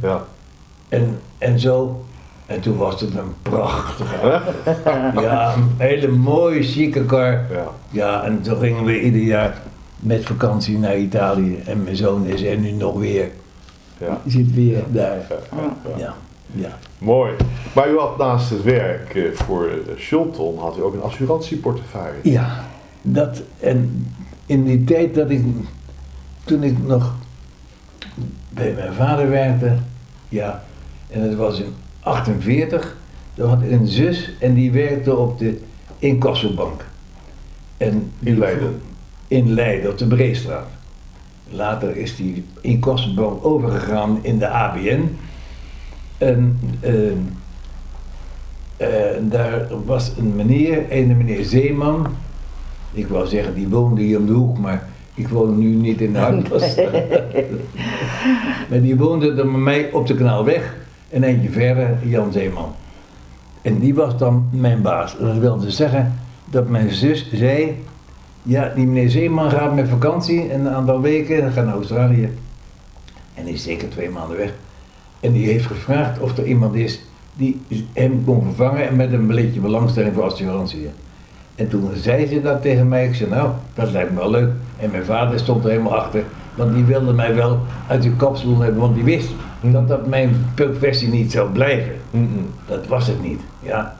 en zo. En toen was het een prachtige auto. Ja, een hele mooie, chique kar. Ja, en toen gingen we ieder jaar met vakantie naar Italië. En mijn zoon is er nu nog weer. Ja. Die zit weer daar. Ja. Mooi. Maar u had naast het werk voor Shulton had u ook een assurantieportefeuille. Ja, en in die tijd toen ik nog bij mijn vader werkte, ja, en het was in 48, toen had ik een zus en die werkte op de incassobank. En In Leiden? In Leiden, op de Breestraat. Later is die incassobank overgegaan in de ABN. En daar was een meneer Zeeman. Ik wou zeggen, die woonde hier om de hoek, maar ik woon nu niet in de Hartplastraat. Maar die woonde dan met mij op de Kanaalweg. En eentje verder, Jan Zeeman. En die was dan mijn baas. Dat wilde zeggen dat mijn zus zei, ja, die meneer Zeeman gaat met vakantie en een aantal weken, gaat naar Australië. En die is zeker 2 maanden weg. En die heeft gevraagd of er iemand is die hem kon vervangen en met een beetje belangstelling voor assurantie. En toen zei ze dat tegen mij, ik zei nou, dat lijkt me wel leuk. En mijn vader stond er helemaal achter, want die wilde mij wel uit de kapstoel hebben, want die wist dat mijn professie niet zou blijven. Dat was het niet, ja.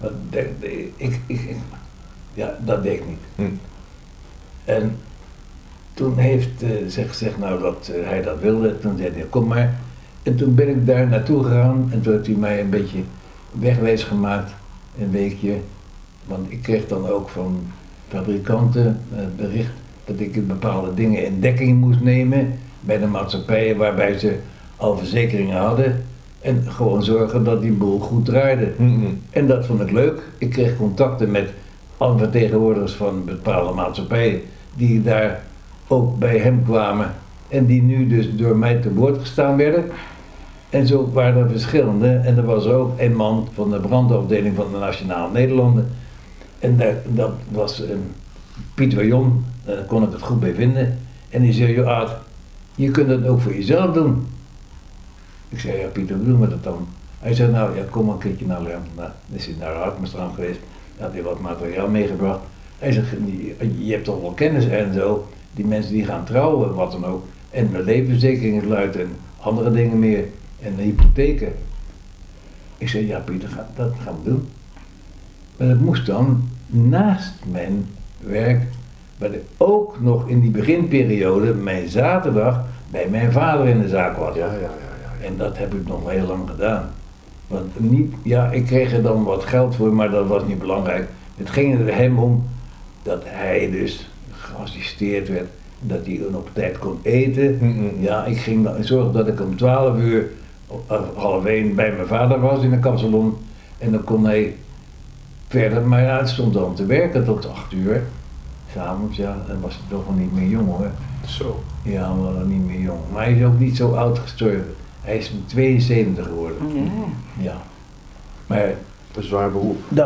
Dat deed ik niet. En toen heeft ze gezegd nou dat hij dat wilde, toen zei hij kom maar. En toen ben ik daar naartoe gegaan en toen heeft hij mij een beetje wegwijs gemaakt, een weekje. Want ik kreeg dan ook van fabrikanten bericht dat ik bepaalde dingen in dekking moest nemen bij de maatschappijen waarbij ze al verzekeringen hadden. En gewoon zorgen dat die boel goed draaide. En dat vond ik leuk. Ik kreeg contacten met alle vertegenwoordigers van bepaalde maatschappijen die daar ook bij hem kwamen. En die nu dus door mij te woord gestaan werden. En zo waren er verschillende. En er was ook een man van de brandafdeling van de Nationale Nederlanden. En dat was Piet Wajon, daar kon ik het goed bij vinden. En die zei, joh Aad, je kunt het ook voor jezelf doen. Ik zei, ja Piet, hoe doen we dat dan? Hij zei, nou ja, kom een keertje naar Lerm. Nou, dan is hij naar Hartplastraat geweest. Hij had hij wat materiaal meegebracht. Hij zegt, je hebt toch wel kennis en zo. die mensen die gaan trouwen, wat dan ook. En de levensverzekeringen sluiten en andere dingen meer. En de hypotheken. Ik zei, ja Pieter, dat gaan we doen. Maar dat moest dan naast mijn werk, waar ik ook nog in die beginperiode mijn zaterdag bij mijn vader in de zaak was. Ja. En dat heb ik nog heel lang gedaan. Want niet, ja, ik kreeg er dan wat geld voor, maar dat was niet belangrijk. Het ging er hem om dat hij dus geassisteerd werd, dat hij dan op tijd kon eten. Ja, ik ging dan zorgen dat ik om 12 uur, half 1 bij mijn vader was in de kapsalon. En dan kon hij verder, maar ja, het stond dan te werken tot 8 uur. S'avonds, ja, dan was hij toch wel niet meer jong hoor. Zo. Ja, wel niet meer jong. Maar hij is ook niet zo oud gestorven. Hij is 72 geworden. Ja. Maar Een zwaar beroep. dat,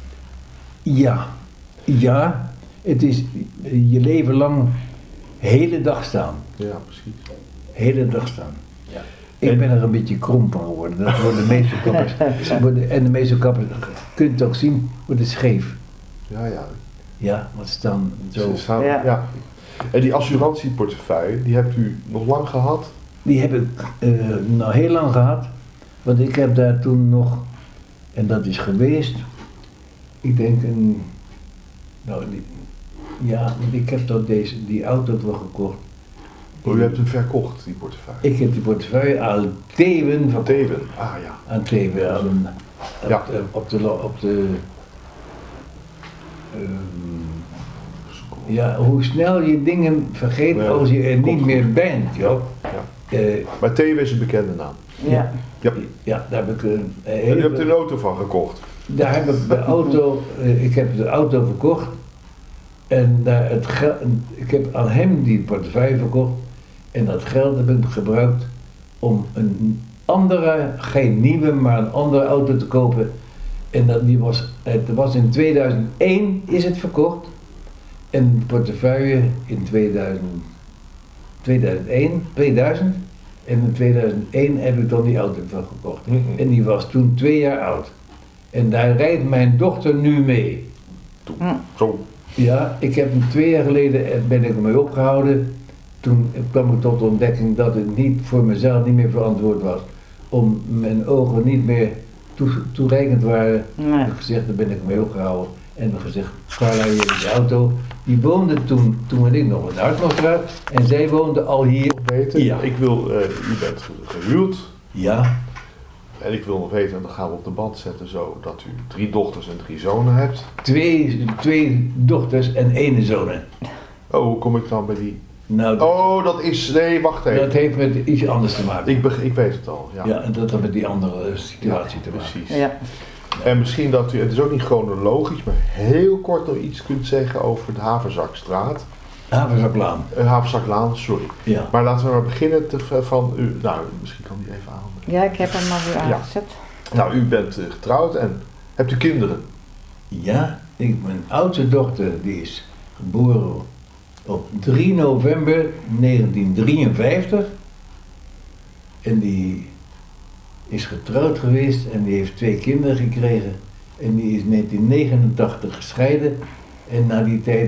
ja, het is je leven lang hele dag staan. Ja, precies. Hele dag staan. Ja. Ik ben er een beetje krom van geworden. Dat worden de meeste kappers. En de meeste kappers, je kunt het ook zien, worden scheef. Ja. Ja, want ze staan zo. Ze staan- Ja. ja. En die assurantieportefeuille, die hebt u nog lang gehad? Die heb ik nou heel lang gehad. Want ik heb daar toen nog, en dat is geweest, ik denk want ik heb toch die auto wel gekocht. U hebt hem verkocht, die portefeuille? Ik heb die portefeuille aan Thewen verkocht. Thewen, ja. Aan Thewen, Ja. op de ja, hoe snel je dingen vergeet Ja, als je er komt niet goed. meer bent, joh. Ja. Maar Thewen is een bekende naam. Ja. Ja, daar heb ik En u hebt er een auto van gekocht? Daar heb ik de auto, ik heb de auto verkocht en daar ik heb aan hem die portefeuille verkocht en dat geld heb ik gebruikt om een andere, geen nieuwe, maar een andere auto te kopen. En het was in 2001 is het verkocht en de portefeuille in 2000 en in 2001 heb ik dan die auto van gekocht. En die was toen 2 jaar oud. En daar rijdt mijn dochter nu mee. Zo. Ja, ik heb hem 2 jaar geleden ben ik ermee opgehouden. Toen kwam ik tot de ontdekking dat het niet voor mezelf niet meer verantwoord was. Om mijn ogen niet meer toereikend waren. Nee. Heb ik gezegd, daar ben ik mee opgehouden. En heb gezegd, Carla, hier is de auto. Die woonde toen ik nog in de Hartmanstraat. En zij woonde al hier. Weten. Ja. Ik wil, u bent gehuwd. Ja. En ik wil nog weten, en dan gaan we op de band zetten zo, dat u 3 dochters en 3 zonen hebt. 2 dochters en 1 zoon. Oh, hoe kom ik dan bij die? Nou, Oh, dat is, nee, wacht even. dat heeft met iets anders te maken. Ik weet het al, ja. Ja, en dat had met die andere situatie te maken. Precies. Ja. En misschien dat u, het is ook niet chronologisch, maar heel kort nog iets kunt zeggen over de Havenzakstraat. Havenzaklaan. Havenzaklaan, sorry. Ja. Maar laten we maar beginnen van u. Nou, misschien kan die even aan. Ja, ik heb hem alweer Ja. aangezet. Nou, u bent getrouwd en hebt u kinderen? Ja, mijn oudste dochter die is geboren op 3 november 1953. En die is getrouwd geweest en die heeft 2 kinderen gekregen. En die is in 1989 gescheiden. En na die tijd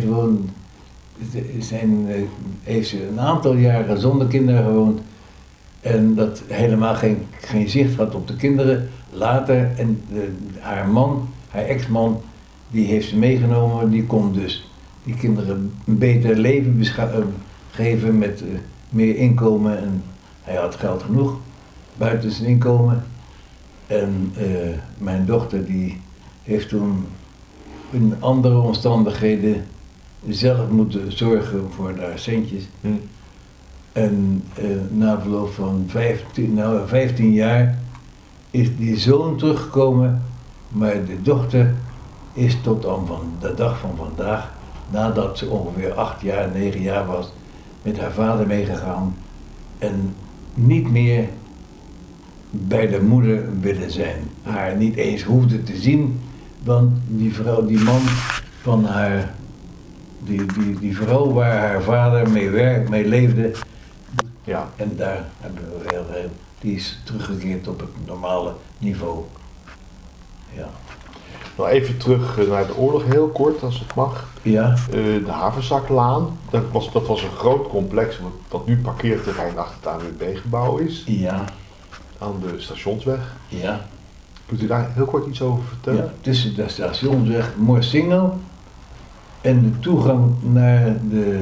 heeft ze een aantal jaren zonder kinderen gewoond. En dat helemaal geen zicht had op de kinderen. Later, en haar man, haar ex-man, die heeft ze meegenomen. Die kon dus die kinderen een beter leven geven met meer inkomen. En hij had geld genoeg buiten zijn inkomen. En mijn dochter die heeft toen in andere omstandigheden zelf moeten zorgen voor haar centjes. En na verloop van 15 jaar is die zoon teruggekomen, maar de dochter is tot aan van de dag van vandaag, nadat ze ongeveer 8 jaar, 9 jaar was, met haar vader meegegaan en niet meer bij de moeder willen zijn. Haar niet eens hoefde te zien, want die man van haar, die vrouw waar haar vader mee leefde, Ja. en daar hebben we die is teruggekeerd op het normale niveau. Ja. Nou, even terug naar de oorlog, heel kort als het mag. Ja. De Havenzaklaan, dat was een groot complex wat nu parkeerterrein achter het ANWB-gebouw is. Ja. Aan de Stationsweg. Ja. Kunt u daar heel kort iets over vertellen? Ja, tussen de Stationsweg Morsingel en de toegang naar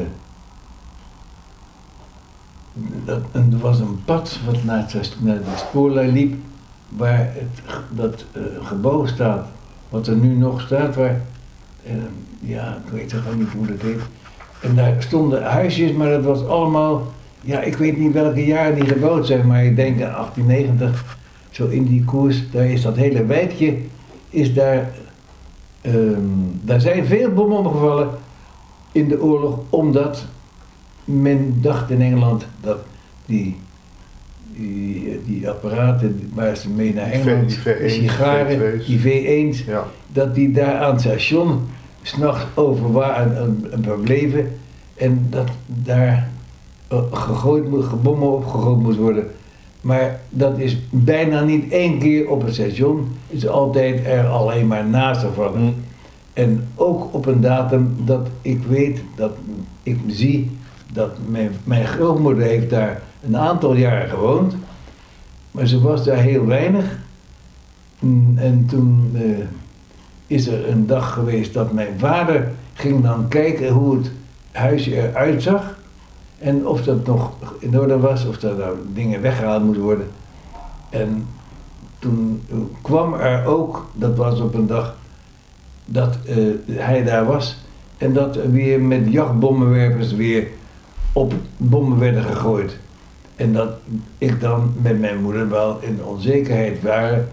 er was een pad wat naar de spoorlijn liep, waar dat gebouw staat, wat er nu nog staat, waar, ja, ik weet toch ook niet hoe dat heet. En daar stonden huisjes, maar dat was allemaal, ja, ik weet niet welke jaren die gebouwd zijn, maar ik denk aan 1890, zo in die koers, daar is dat hele wijkje, is daar zijn veel bommen omgevallen in de oorlog, omdat men dacht in Engeland dat die apparaten waar ze mee naar Engeland, die V1, die sigaren, V2's. die V1's, Ja. dat die daar aan het station s'nachts over waren en verbleven en dat daar bommen opgegooid moest worden. Maar dat is bijna niet één keer op het station, het is altijd er alleen maar naast ervan. En ook op een datum dat ik weet, dat ik zie dat mijn grootmoeder heeft daar een aantal jaren gewoond, maar ze was daar heel weinig. En toen is er een dag geweest dat mijn vader ging dan kijken hoe het huisje eruit zag en of dat nog in orde was, of er nou dingen weggehaald moesten worden. En toen kwam er ook, dat was op een dag dat hij daar was en dat er weer met jachtbommenwerpers weer op bommen werden gegooid. En dat ik dan met mijn moeder wel in onzekerheid waren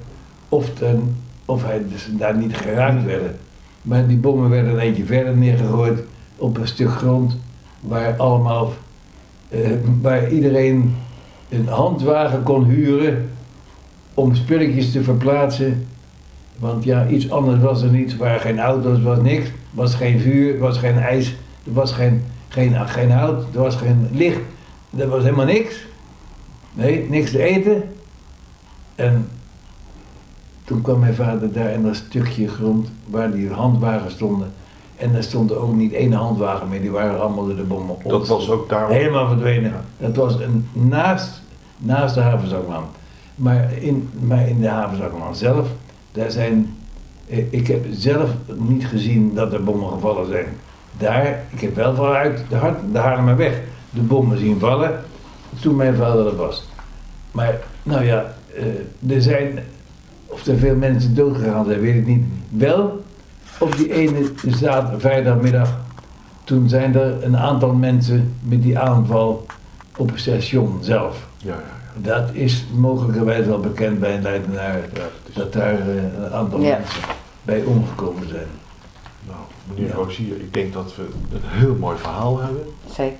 of hij dus daar niet geraakt werden. Maar die bommen werden een eentje verder neergegooid op een stuk grond waar allemaal, waar iedereen een handwagen kon huren om spulletjes te verplaatsen. Want ja, iets anders was er niet, er waren geen auto's, was niks, er was geen vuur, er was geen ijs, er was geen hout, er was geen licht, er was helemaal niks. Nee, niks te eten. En toen kwam mijn vader daar in dat stukje grond waar die handwagens stonden. En er stond ook niet één handwagen meer, die waren allemaal door de bommen op. Dat was ook daar. Helemaal verdwenen. Ja. Dat was naast de Havenzaklaan. Maar in de Havenzaklaan zelf, daar zijn, ik heb zelf niet gezien dat er bommen gevallen zijn. Daar, ik heb wel vanuit de Haarlemmerweg de bommen zien vallen, toen mijn vader er was. Maar, nou ja, er zijn, of er veel mensen doodgegaan zijn, weet ik niet. Wel, op die ene vrijdagmiddag, toen zijn er een aantal mensen met die aanval op het station zelf. Ja. Dat is mogelijkerwijs wel bekend bij een Leidenaar, dat daar een aantal mensen bij omgekomen zijn. Nou, meneer Rozier, ik denk dat we een heel mooi verhaal hebben. Zeker.